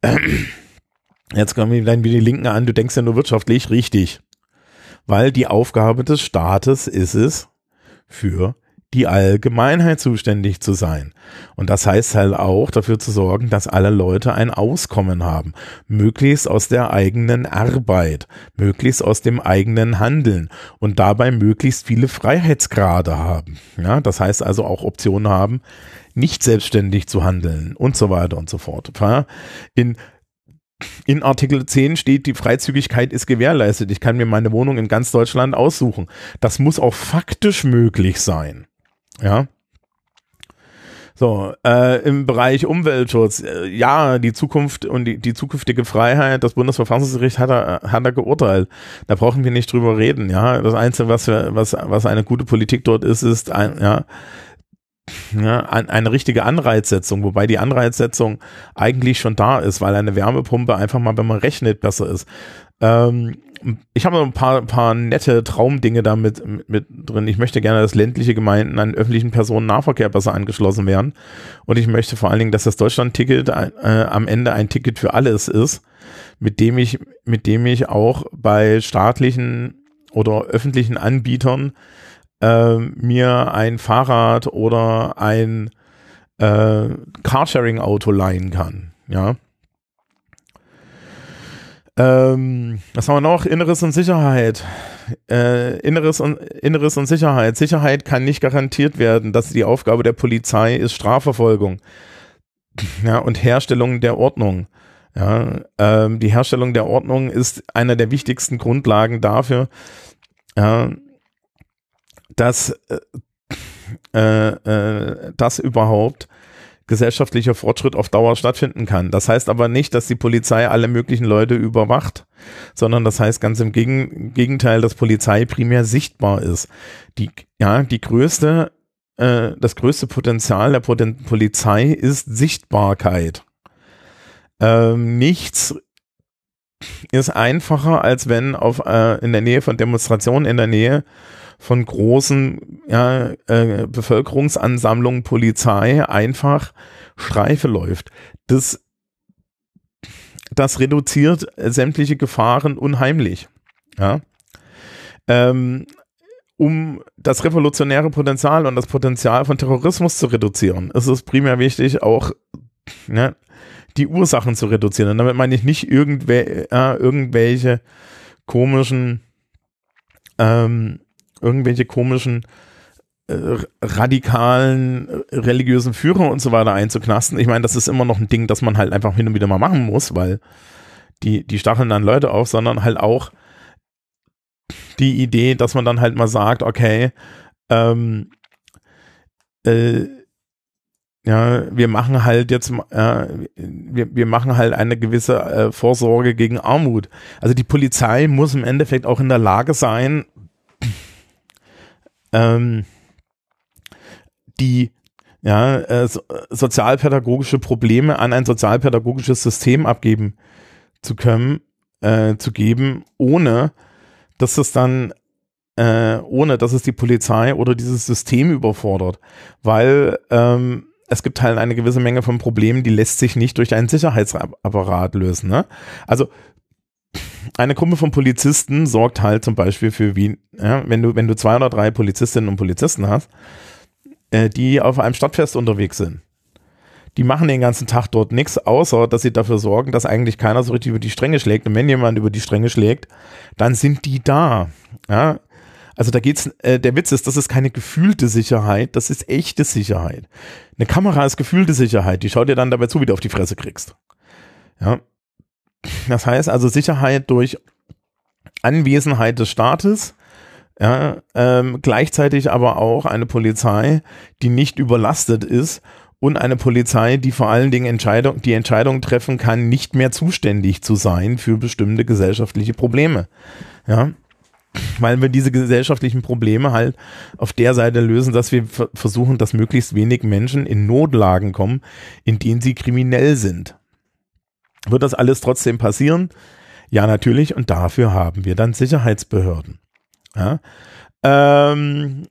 jetzt kommen wir dann wieder die Linken an, du denkst ja nur wirtschaftlich, richtig. Weil die Aufgabe des Staates ist es, für die Allgemeinheit zuständig zu sein. Und das heißt halt auch, dafür zu sorgen, dass alle Leute ein Auskommen haben. Möglichst aus der eigenen Arbeit, möglichst aus dem eigenen Handeln und dabei möglichst viele Freiheitsgrade haben. Ja, das heißt also auch Optionen haben, nicht selbstständig zu handeln und so weiter und so fort. In In Artikel zehn steht, die Freizügigkeit ist gewährleistet. Ich kann mir meine Wohnung in ganz Deutschland aussuchen. Das muss auch faktisch möglich sein. Ja. So, äh, im Bereich Umweltschutz, äh, ja, die Zukunft und die, die zukünftige Freiheit, das Bundesverfassungsgericht hat er, hat er geurteilt. Da brauchen wir nicht drüber reden, ja. Das Einzige, was, wir, was, was eine gute Politik dort ist, ist ein, ja, Ja, eine richtige Anreizsetzung, wobei die Anreizsetzung eigentlich schon da ist, weil eine Wärmepumpe einfach mal, wenn man rechnet, besser ist. Ähm, ich habe noch ein paar, paar nette Traumdinge da mit, mit, mit drin. Ich möchte gerne, dass ländliche Gemeinden an öffentlichen Personennahverkehr besser angeschlossen werden. Und ich möchte vor allen Dingen, dass das Deutschland-Ticket äh, am Ende ein Ticket für alles ist, mit dem ich, mit dem ich auch bei staatlichen oder öffentlichen Anbietern Äh, mir ein Fahrrad oder ein äh, Carsharing-Auto leihen kann. Ja. Ähm, was haben wir noch? Inneres und Sicherheit. Äh, Inneres und Inneres und Sicherheit. Sicherheit kann nicht garantiert werden. Das ist die Aufgabe der Polizei, ist Strafverfolgung. Ja, und Herstellung der Ordnung. Ja, ähm, die Herstellung der Ordnung ist einer der wichtigsten Grundlagen dafür, ja, dass äh, äh, dass überhaupt gesellschaftlicher Fortschritt auf Dauer stattfinden kann. Das heißt aber nicht, dass die Polizei alle möglichen Leute überwacht, sondern das heißt ganz im Gegen Gegenteil, dass Polizei primär sichtbar ist. Die, ja, die größte, äh, das größte Potenzial der Poten Polizei ist Sichtbarkeit. Ähm, nichts ist einfacher, als wenn auf äh, in der Nähe von Demonstrationen, in der Nähe von großen ja, äh, Bevölkerungsansammlungen Polizei einfach Streife läuft. Das, das reduziert sämtliche Gefahren unheimlich. Ja? Ähm, um das revolutionäre Potenzial und das Potenzial von Terrorismus zu reduzieren, ist es primär wichtig, auch ne, die Ursachen zu reduzieren. Und damit meine ich nicht irgendwel äh, irgendwelche komischen ähm, irgendwelche komischen äh, radikalen äh, religiösen Führer und so weiter einzuknasten. Ich meine, das ist immer noch ein Ding, das man halt einfach hin und wieder mal machen muss, weil die, die stacheln dann Leute auf, sondern halt auch die Idee, dass man dann halt mal sagt, okay, ähm, äh, ja, wir machen halt jetzt, äh, wir, wir machen halt eine gewisse äh, Vorsorge gegen Armut. Also die Polizei muss im Endeffekt auch in der Lage sein, ähm, die ja, äh, so, sozialpädagogische Probleme an ein sozialpädagogisches System abgeben zu können, äh, zu geben, ohne dass es dann, äh, ohne dass es die Polizei oder dieses System überfordert. Weil ähm, es gibt halt eine gewisse Menge von Problemen, die lässt sich nicht durch einen Sicherheitsapparat lösen. Ne? Also eine Gruppe von Polizisten sorgt halt zum Beispiel für Wien, ja, wenn du, wenn du zwei oder drei Polizistinnen und Polizisten hast, die auf einem Stadtfest unterwegs sind. Die machen den ganzen Tag dort nichts, außer dass sie dafür sorgen, dass eigentlich keiner so richtig über die Stränge schlägt. Und wenn jemand über die Stränge schlägt, dann sind die da. Ja? Also da geht's, äh, der Witz ist, das ist keine gefühlte Sicherheit, das ist echte Sicherheit. Eine Kamera ist gefühlte Sicherheit, die schaut dir dann dabei zu, wie du auf die Fresse kriegst. Ja? Das heißt also Sicherheit durch Anwesenheit des Staates, ja, ähm, gleichzeitig aber auch eine Polizei, die nicht überlastet ist und eine Polizei, die vor allen Dingen Entscheidung, die Entscheidung treffen kann, nicht mehr zuständig zu sein für bestimmte gesellschaftliche Probleme. Ja, weil wir diese gesellschaftlichen Probleme halt auf der Seite lösen, dass wir versuchen, dass möglichst wenig Menschen in Notlagen kommen, in denen sie kriminell sind. Wird das alles trotzdem passieren? Ja, natürlich, und dafür haben wir dann Sicherheitsbehörden. Ja, ähm,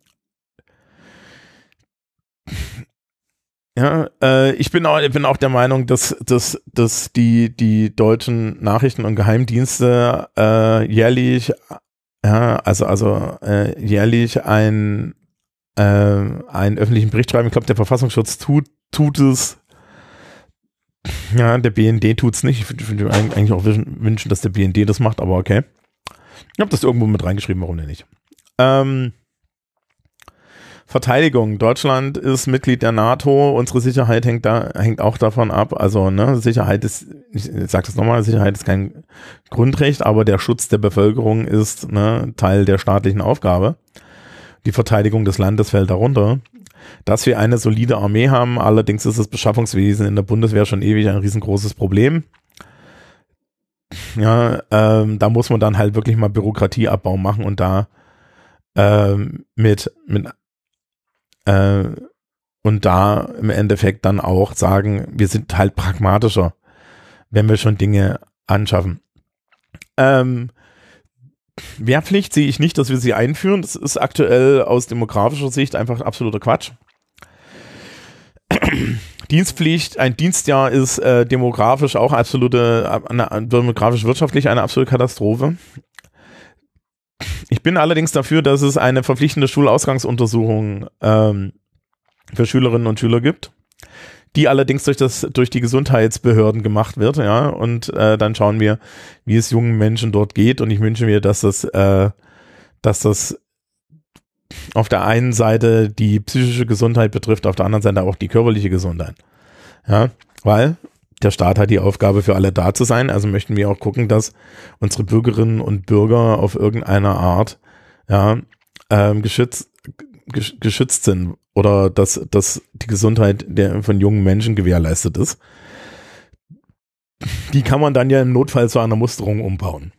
ja äh, ich bin auch, ich bin auch der Meinung, dass, dass, dass die, die deutschen Nachrichten- und Geheimdienste äh, jährlich, ja, also, also äh, jährlich ein, äh, einen öffentlichen Bericht schreiben. Ich glaube, der Verfassungsschutz tut, tut es. Ja, der B N D tut es nicht. Ich würde eigentlich auch wünschen, dass der B N D das macht, aber okay. Ich habe das irgendwo mit reingeschrieben, warum denn nicht. Ähm, Verteidigung. Deutschland ist Mitglied der NATO. Unsere Sicherheit hängt da hängt auch davon ab. Also ne, Sicherheit ist, ich sage das nochmal, Sicherheit ist kein Grundrecht, aber der Schutz der Bevölkerung ist ne, Teil der staatlichen Aufgabe. Die Verteidigung des Landes fällt darunter. Dass wir eine solide Armee haben, allerdings ist das Beschaffungswesen in der Bundeswehr schon ewig ein riesengroßes Problem. Ja, ähm, da muss man dann halt wirklich mal Bürokratieabbau machen und da ähm, mit, mit äh, und da im Endeffekt dann auch sagen, wir sind halt pragmatischer, wenn wir schon Dinge anschaffen. Ähm, Wehrpflicht sehe ich nicht, dass wir sie einführen. Das ist aktuell aus demografischer Sicht einfach absoluter Quatsch. Dienstpflicht, ein Dienstjahr ist äh, demografisch auch absolute, eine, demografisch-wirtschaftlich eine absolute Katastrophe. Ich bin allerdings dafür, dass es eine verpflichtende Schulausgangsuntersuchung ähm, für Schülerinnen und Schüler gibt, die allerdings durch das durch die Gesundheitsbehörden gemacht wird, ja, und äh, dann schauen wir, wie es jungen Menschen dort geht, und ich wünsche mir, dass das, äh, dass das auf der einen Seite die psychische Gesundheit betrifft, auf der anderen Seite auch die körperliche Gesundheit. Ja, weil der Staat hat die Aufgabe, für alle da zu sein, also möchten wir auch gucken, dass unsere Bürgerinnen und Bürger auf irgendeine Art ja, ähm, geschützt, geschützt sind oder dass, dass die Gesundheit der, von jungen Menschen gewährleistet ist. Die kann man dann ja im Notfall zu einer Musterung umbauen.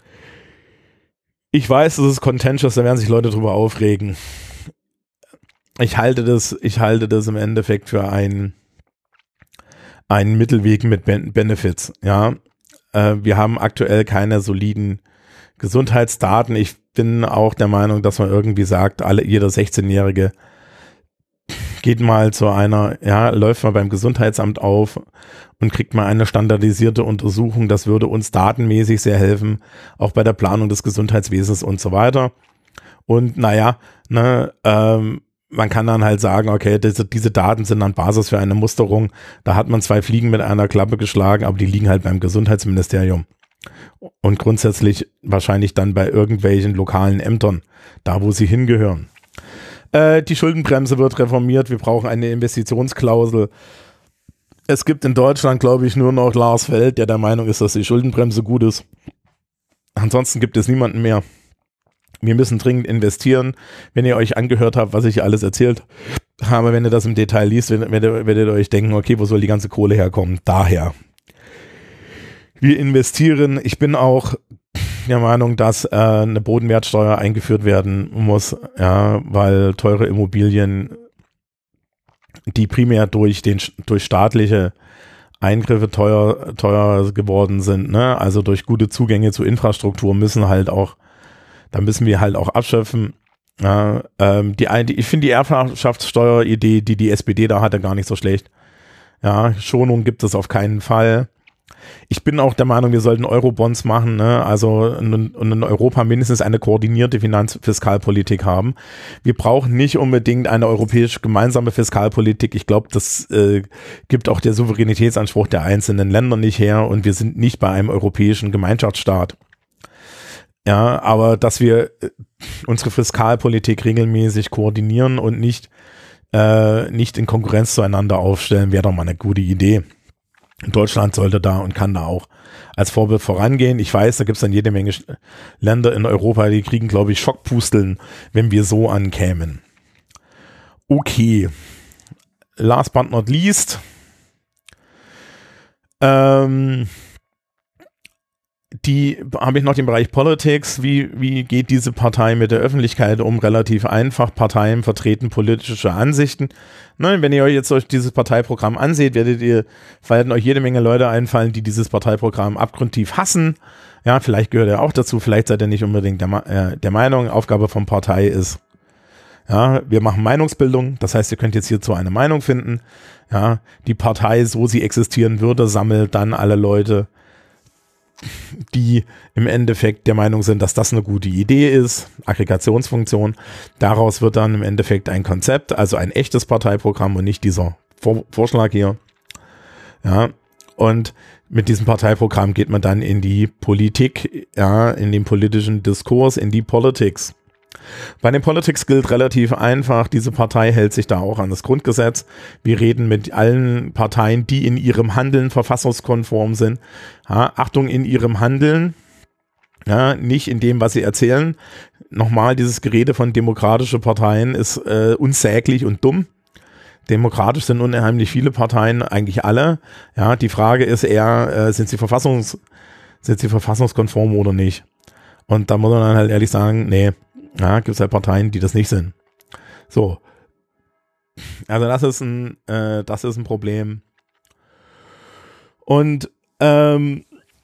Ich weiß, das ist contentious, da werden sich Leute drüber aufregen. Ich halte das, ich halte das im Endeffekt für einen, einen Mittelweg mit Ben- Benefits. Ja, äh, wir haben aktuell keine soliden Gesundheitsdaten. Ich bin auch der Meinung, dass man irgendwie sagt, alle, jeder sechzehnjährige geht mal zu einer, ja, läuft mal beim Gesundheitsamt auf und kriegt mal eine standardisierte Untersuchung. Das würde uns datenmäßig sehr helfen, auch bei der Planung des Gesundheitswesens und so weiter. Und naja, ne, ähm, man kann dann halt sagen, okay, diese, diese Daten sind dann Basis für eine Musterung. Da hat man zwei Fliegen mit einer Klappe geschlagen, aber die liegen halt beim Gesundheitsministerium. Und grundsätzlich wahrscheinlich dann bei irgendwelchen lokalen Ämtern, da wo sie hingehören. Äh, die Schuldenbremse wird reformiert, wir brauchen eine Investitionsklausel. Es gibt in Deutschland, glaube ich, nur noch Lars Feld, der der Meinung ist, dass die Schuldenbremse gut ist. Ansonsten gibt es niemanden mehr. Wir müssen dringend investieren. Wenn ihr euch angehört habt, was ich hier alles erzählt Aber wenn ihr das im Detail liest, werdet ihr, werdet ihr euch denken, okay, wo soll die ganze Kohle herkommen? Daher. Wir investieren. Ich bin auch der Meinung, dass äh, eine Bodenwertsteuer eingeführt werden muss, ja, weil teure Immobilien, die primär durch den durch staatliche Eingriffe teuer teuer geworden sind, ne, also durch gute Zugänge zu Infrastruktur müssen halt auch, da müssen wir halt auch abschöpfen. Ja, ähm, die, die, ich finde die Erbschaftssteueridee, die die S P D da hatte, gar nicht so schlecht. Ja, Schonung gibt es auf keinen Fall. Ich bin auch der Meinung, wir sollten Eurobonds machen, ne? Also in, in Europa mindestens eine koordinierte Finanzfiskalpolitik haben. Wir brauchen nicht unbedingt eine europäische gemeinsame Fiskalpolitik. Ich glaube, das äh, gibt auch der Souveränitätsanspruch der einzelnen Länder nicht her und wir sind nicht bei einem europäischen Gemeinschaftsstaat. Ja, aber dass wir unsere Fiskalpolitik regelmäßig koordinieren und nicht, äh, nicht in Konkurrenz zueinander aufstellen, wäre doch mal eine gute Idee. Deutschland sollte da und kann da auch als Vorbild vorangehen. Ich weiß, da gibt es dann jede Menge Länder in Europa, die kriegen, glaube ich, Schockpusteln, wenn wir so ankämen. Okay. Last but not least. Ähm, die habe ich noch den Bereich Politics. Wie, wie geht diese Partei mit der Öffentlichkeit um? Relativ einfach. Parteien vertreten politische Ansichten. Ne, wenn ihr euch jetzt euch dieses Parteiprogramm anseht, werdet ihr, werden euch jede Menge Leute einfallen, die dieses Parteiprogramm abgrundtief hassen. Ja, vielleicht gehört ihr auch dazu, vielleicht seid ihr nicht unbedingt der, äh, der Meinung. Aufgabe von Partei ist, ja, wir machen Meinungsbildung. Das heißt, ihr könnt jetzt hierzu eine Meinung finden. Ja, die Partei, so sie existieren würde, sammelt dann alle Leute, die im Endeffekt der Meinung sind, dass das eine gute Idee ist, Aggregationsfunktion. Daraus wird dann im Endeffekt ein Konzept, also ein echtes Parteiprogramm und nicht dieser Vor- Vorschlag hier. Ja, und mit diesem Parteiprogramm geht man dann in die Politik, ja, in den politischen Diskurs, in die Politics. Bei den Politics gilt relativ einfach, diese Partei hält sich da auch an das Grundgesetz. Wir reden mit allen Parteien, die in ihrem Handeln verfassungskonform sind. Ja, Achtung, in ihrem Handeln, ja, nicht in dem, was sie erzählen. Nochmal, dieses Gerede von demokratische Parteien ist äh, unsäglich und dumm. Demokratisch sind unheimlich viele Parteien, eigentlich alle. Ja, die Frage ist eher, äh, sind sie verfassungs, sind sie verfassungskonform oder nicht? Und da muss man dann halt ehrlich sagen, nee. Ja, gibt es halt Parteien, die das nicht sind. So. Also das ist ein, äh, das ist ein Problem. Und ähm,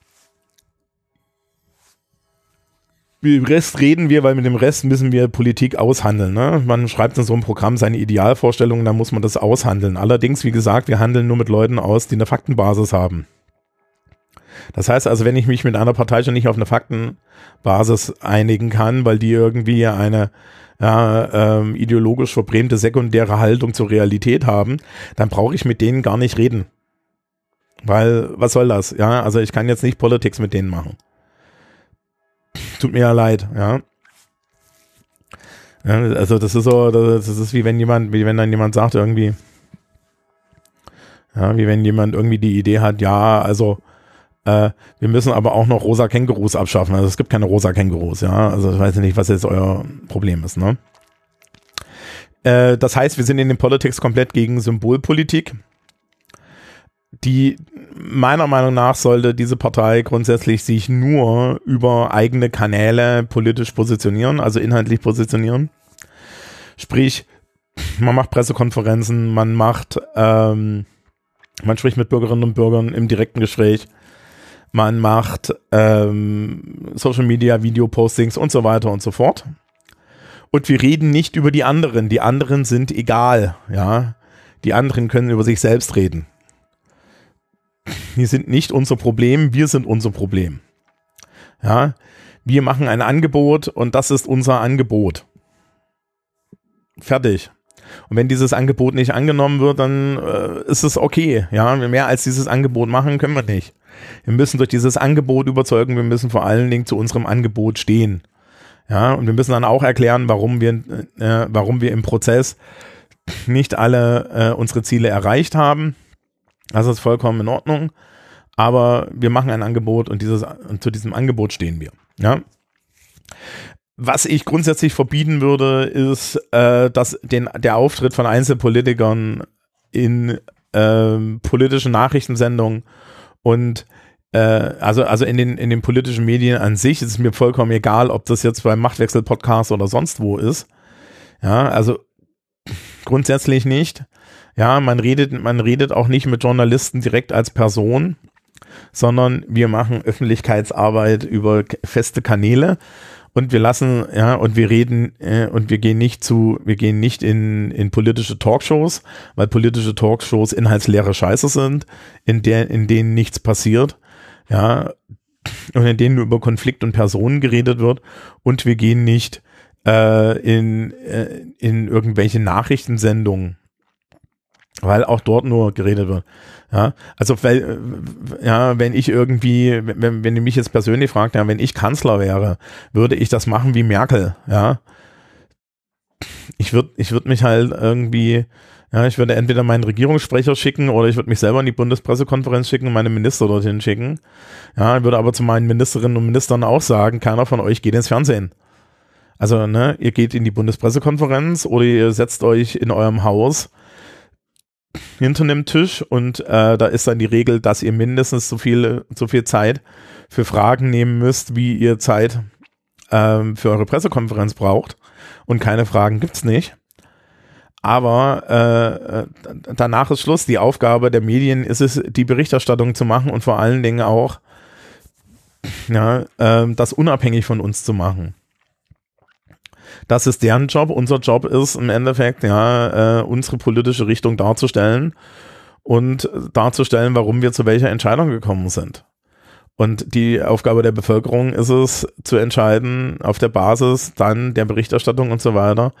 mit dem Rest reden wir, weil mit dem Rest müssen wir Politik aushandeln. Ne? Man schreibt in so einem Programm seine Idealvorstellungen, dann muss man das aushandeln. Allerdings, wie gesagt, wir handeln nur mit Leuten aus, die eine Faktenbasis haben. Das heißt also, wenn ich mich mit einer Partei schon nicht auf eine Faktenbasis einigen kann, weil die irgendwie eine ja, ähm, ideologisch verbrämte sekundäre Haltung zur Realität haben, dann brauche ich mit denen gar nicht reden. Weil, was soll das? Ja, also ich kann jetzt nicht Politics mit denen machen. Tut mir ja leid, ja. Ja, also das ist so, das ist wie wenn jemand, wie wenn dann jemand sagt irgendwie, ja, wie wenn jemand irgendwie die Idee hat, ja, also Äh, wir müssen aber auch noch rosa Kängurus abschaffen. Also es gibt keine rosa Kängurus, ja. Also ich weiß nicht, was jetzt euer Problem ist, ne? Äh, das heißt, wir sind in den Politics komplett gegen Symbolpolitik. Die, meiner Meinung nach, sollte diese Partei grundsätzlich sich nur über eigene Kanäle politisch positionieren, also inhaltlich positionieren. Sprich, man macht Pressekonferenzen, man macht, ähm, man spricht mit Bürgerinnen und Bürgern im direkten Gespräch. Man macht ähm, Social Media, Video-Postings und so weiter und so fort. Und wir reden nicht über die anderen. Die anderen sind egal, ja. Die anderen können über sich selbst reden. Die sind nicht unser Problem, wir sind unser Problem. Ja. Wir machen ein Angebot und das ist unser Angebot. Fertig. Und wenn dieses Angebot nicht angenommen wird, dann äh, ist es okay. Ja, mehr als dieses Angebot machen können wir nicht. Wir müssen durch dieses Angebot überzeugen, wir müssen vor allen Dingen zu unserem Angebot stehen. Ja, und wir müssen dann auch erklären, warum wir, äh, warum wir im Prozess nicht alle äh, unsere Ziele erreicht haben. Das ist vollkommen in Ordnung. Aber wir machen ein Angebot und dieses, und zu diesem Angebot stehen wir. Ja. was ich grundsätzlich verbieten würde, ist, äh, dass den, der Auftritt von Einzelpolitikern in ähm, politischen Nachrichtensendungen und äh, also, also in den, in den politischen Medien an sich ist es mir vollkommen egal, ob das jetzt beim Machtwechsel-Podcast oder sonst wo ist. Ja, also grundsätzlich nicht. Ja, man redet, man redet auch nicht mit Journalisten direkt als Person, sondern wir machen Öffentlichkeitsarbeit über feste Kanäle. Und wir lassen, ja, und wir reden, äh, und wir gehen nicht zu, wir gehen nicht in, in politische Talkshows, weil politische Talkshows inhaltsleere Scheiße sind, in der, in denen nichts passiert, ja, und in denen nur über Konflikt und Personen geredet wird. Und wir gehen nicht äh, in, äh, in irgendwelche Nachrichtensendungen, weil auch dort nur geredet wird. Ja, also weil, ja, wenn ich irgendwie, wenn, wenn du mich jetzt persönlich fragst, ja, wenn ich Kanzler wäre, würde ich das machen wie Merkel, ja. Ich würde, ich würde mich halt irgendwie, ja, ich würde entweder meinen Regierungssprecher schicken oder ich würde mich selber in die Bundespressekonferenz schicken und meine Minister dorthin schicken. Ja, ich würde aber zu meinen Ministerinnen und Ministern auch sagen, keiner von euch geht ins Fernsehen. Also, ne, ihr geht in die Bundespressekonferenz oder ihr setzt euch in eurem Haus hinter dem Tisch und äh, da ist dann die Regel, dass ihr mindestens so viel, so viel Zeit für Fragen nehmen müsst, wie ihr Zeit ähm, für eure Pressekonferenz braucht und keine Fragen gibt's nicht. Aber äh, danach ist Schluss. Die Aufgabe der Medien ist es, die Berichterstattung zu machen und vor allen Dingen auch ja, äh, das unabhängig von uns zu machen. Das ist deren Job. Unser Job ist im Endeffekt, ja, äh, unsere politische Richtung darzustellen und darzustellen, warum wir zu welcher Entscheidung gekommen sind. Und die Aufgabe der Bevölkerung ist es, zu entscheiden, auf der Basis dann der Berichterstattung und so weiter,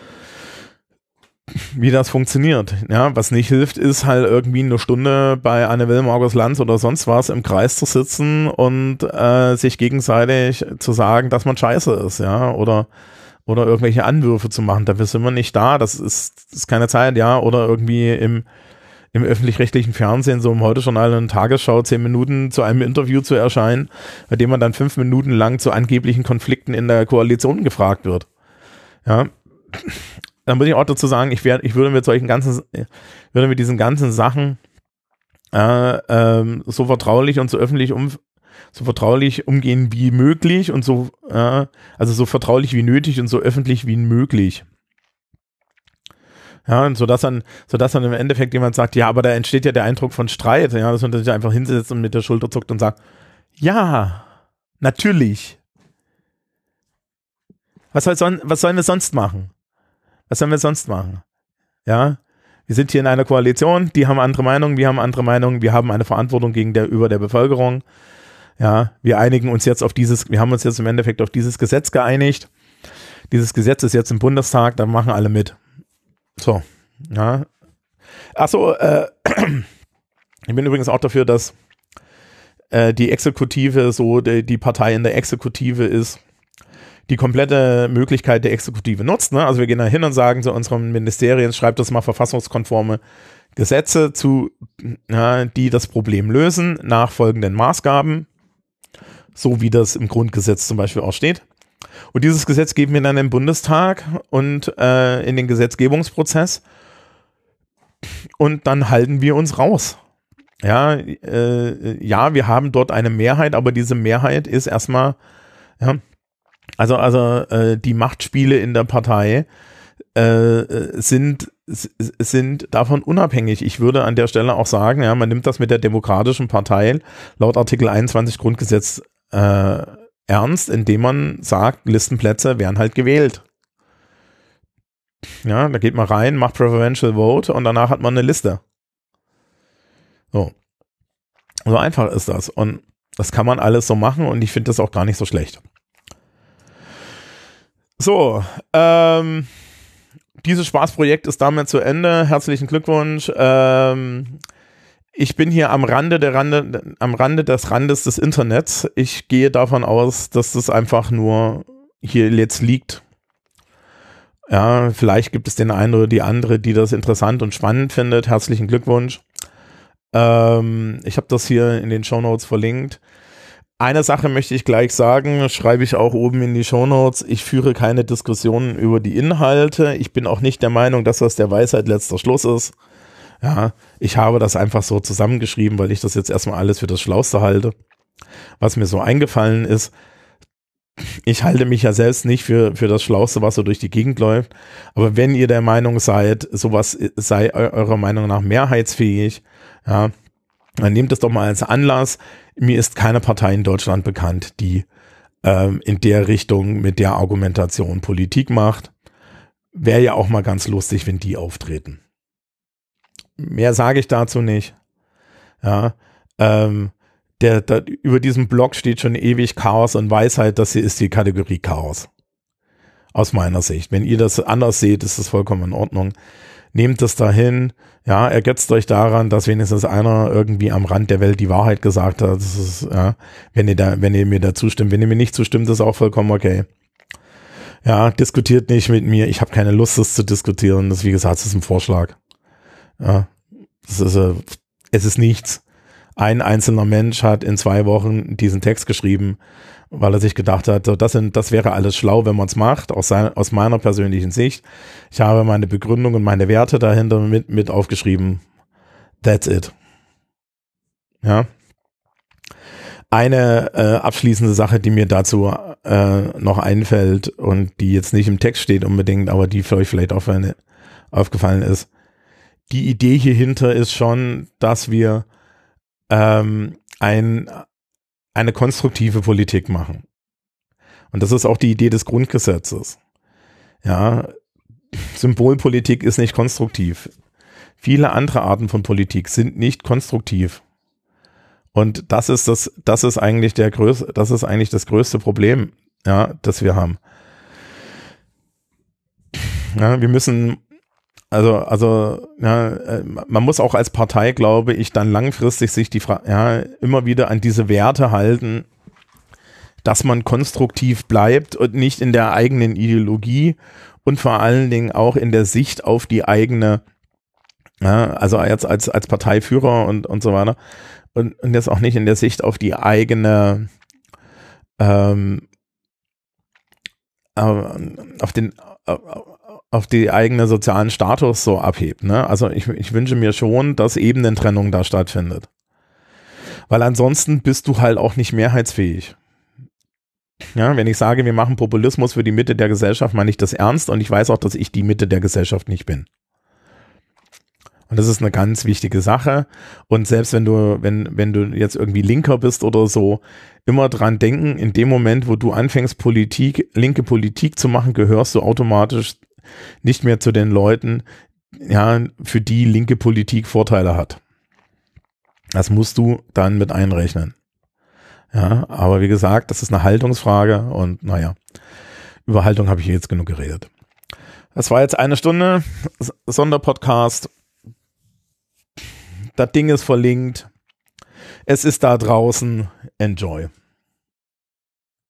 wie das funktioniert. Ja, was nicht hilft, ist halt irgendwie eine Stunde bei Anne Will, Markus Lanz oder sonst was im Kreis zu sitzen und äh, sich gegenseitig zu sagen, dass man scheiße ist, ja, oder oder irgendwelche Anwürfe zu machen. Dafür sind wir nicht da, das ist, das ist keine Zeit, ja, oder irgendwie im, im öffentlich-rechtlichen Fernsehen, so im Heute-Journal und Tagesschau, zehn Minuten zu einem Interview zu erscheinen, bei dem man dann fünf Minuten lang zu angeblichen Konflikten in der Koalition gefragt wird. Ja, dann würde ich auch dazu sagen, ich, wär, ich würde mit solchen ganzen, würde mit diesen ganzen Sachen äh, ähm, so vertraulich und so öffentlich um so vertraulich umgehen wie möglich und so, äh, also so vertraulich wie nötig und so öffentlich wie möglich. Ja, und so dass dann, so dass dann im Endeffekt jemand sagt, ja, aber da entsteht ja der Eindruck von Streit, ja, dass man sich einfach hinsetzt und mit der Schulter zuckt und sagt, ja, natürlich. Was soll son- was sollen wir sonst machen? Was sollen wir sonst machen? Ja, wir sind hier in einer Koalition, die haben andere Meinungen, wir haben andere Meinungen, wir haben eine Verantwortung gegenüber der Bevölkerung. Ja, wir einigen uns jetzt auf dieses, wir haben uns jetzt im Endeffekt auf dieses Gesetz geeinigt. Dieses Gesetz ist jetzt im Bundestag, da machen alle mit. So, ja. Achso, äh, ich bin übrigens auch dafür, dass äh, die Exekutive so die, die Partei in der Exekutive ist, die komplette Möglichkeit der Exekutive nutzt. Ne? Also wir gehen da hin und sagen zu unseren Ministerien, schreibt das mal verfassungskonforme Gesetze zu, ja, die das Problem lösen, nach folgenden Maßgaben. So wie das im Grundgesetz zum Beispiel auch steht. Und dieses Gesetz geben wir dann im Bundestag und äh, in den Gesetzgebungsprozess und dann halten wir uns raus. Ja, äh, ja, wir haben dort eine Mehrheit, aber diese Mehrheit ist erstmal, ja, also, also äh, die Machtspiele in der Partei äh, sind, sind davon unabhängig. Ich würde an der Stelle auch sagen, ja, man nimmt das mit der Demokratischen Partei laut Artikel einundzwanzig Grundgesetz Äh, ernst, indem man sagt, Listenplätze werden halt gewählt. Ja, da geht man rein, macht Preferential Vote und danach hat man eine Liste. So. So einfach ist das. Und das kann man alles so machen und ich finde das auch gar nicht so schlecht. So, ähm, dieses Spaßprojekt ist damit zu Ende. Herzlichen Glückwunsch. Ähm, Ich bin hier am Rande der Rande, am Rande des Randes des Internets. Ich gehe davon aus, dass das einfach nur hier jetzt liegt. Ja, vielleicht gibt es den einen oder die andere, die das interessant und spannend findet. Herzlichen Glückwunsch. Ähm, ich habe das hier in den Shownotes verlinkt. Eine Sache möchte ich gleich sagen, schreibe ich auch oben in die Shownotes. Ich führe keine Diskussionen über die Inhalte. Ich bin auch nicht der Meinung, dass das der Weisheit letzter Schluss ist. Ja, ich habe das einfach so zusammengeschrieben, weil ich das jetzt erstmal alles für das Schlauste halte. Was mir so eingefallen ist, ich halte mich ja selbst nicht für, für das Schlauste, was so durch die Gegend läuft. Aber wenn ihr der Meinung seid, sowas sei eurer Meinung nach mehrheitsfähig, ja, dann nehmt es doch mal als Anlass. Mir ist keine Partei in Deutschland bekannt, die ähm, in der Richtung mit der Argumentation Politik macht. Wäre ja auch mal ganz lustig, wenn die auftreten. Mehr sage ich dazu nicht. Ja, ähm, der, der, über diesem Blog steht schon ewig Chaos und Weisheit, das hier ist die Kategorie Chaos. Aus meiner Sicht. Wenn ihr das anders seht, ist das vollkommen in Ordnung. Nehmt es dahin, ja, ergötzt euch daran, dass wenigstens einer irgendwie am Rand der Welt die Wahrheit gesagt hat. Das ist, ja, wenn ihr da, wenn ihr mir da zustimmt, wenn ihr mir nicht zustimmt, ist auch vollkommen okay. Ja, diskutiert nicht mit mir. Ich habe keine Lust, das zu diskutieren. Das, wie gesagt, das ist ein Vorschlag. Ja, das ist, äh, es ist nichts. Ein einzelner Mensch hat in zwei Wochen diesen Text geschrieben, weil er sich gedacht hat, so, das, sind, das wäre alles schlau, wenn man es macht, aus, sein, aus meiner persönlichen Sicht. Ich habe meine Begründung und meine Werte dahinter mit, mit aufgeschrieben. That's it. Ja. Eine äh, abschließende Sache, die mir dazu äh, noch einfällt und die jetzt nicht im Text steht unbedingt, aber die für euch vielleicht auch aufgefallen ist. Die Idee hier hinter ist schon, dass wir ähm, ein, eine konstruktive Politik machen. Und das ist auch die Idee des Grundgesetzes. Ja, Symbolpolitik ist nicht konstruktiv. Viele andere Arten von Politik sind nicht konstruktiv. Und das ist das, das ist eigentlich der größte, das ist eigentlich das größte Problem, ja, das wir haben. Ja, wir müssen Also, also, ja, man muss auch als Partei, glaube ich, dann langfristig sich die Fra- ja, immer wieder an diese Werte halten, dass man konstruktiv bleibt und nicht in der eigenen Ideologie und vor allen Dingen auch in der Sicht auf die eigene, ja, also jetzt als, als Parteiführer und, und so weiter und, und jetzt auch nicht in der Sicht auf die eigene, ähm, auf den, auf die eigene sozialen Status so abhebt. Ne? Also ich, ich wünsche mir schon, dass Ebenentrennung da stattfindet. Weil ansonsten bist du halt auch nicht mehrheitsfähig. Ja, wenn ich sage, wir machen Populismus für die Mitte der Gesellschaft, meine ich das ernst und ich weiß auch, dass ich die Mitte der Gesellschaft nicht bin. Und das ist eine ganz wichtige Sache. Und selbst wenn du, wenn, wenn du jetzt irgendwie Linker bist oder so, immer dran denken, in dem Moment, wo du anfängst, Politik, linke Politik zu machen, gehörst du automatisch nicht mehr zu den Leuten, ja, für die linke Politik Vorteile hat. Das musst du dann mit einrechnen. Ja, aber wie gesagt, das ist eine Haltungsfrage und naja, über Haltung habe ich jetzt genug geredet. Das war jetzt eine Stunde Sonderpodcast. Das Ding ist verlinkt. Es ist da draußen. Enjoy.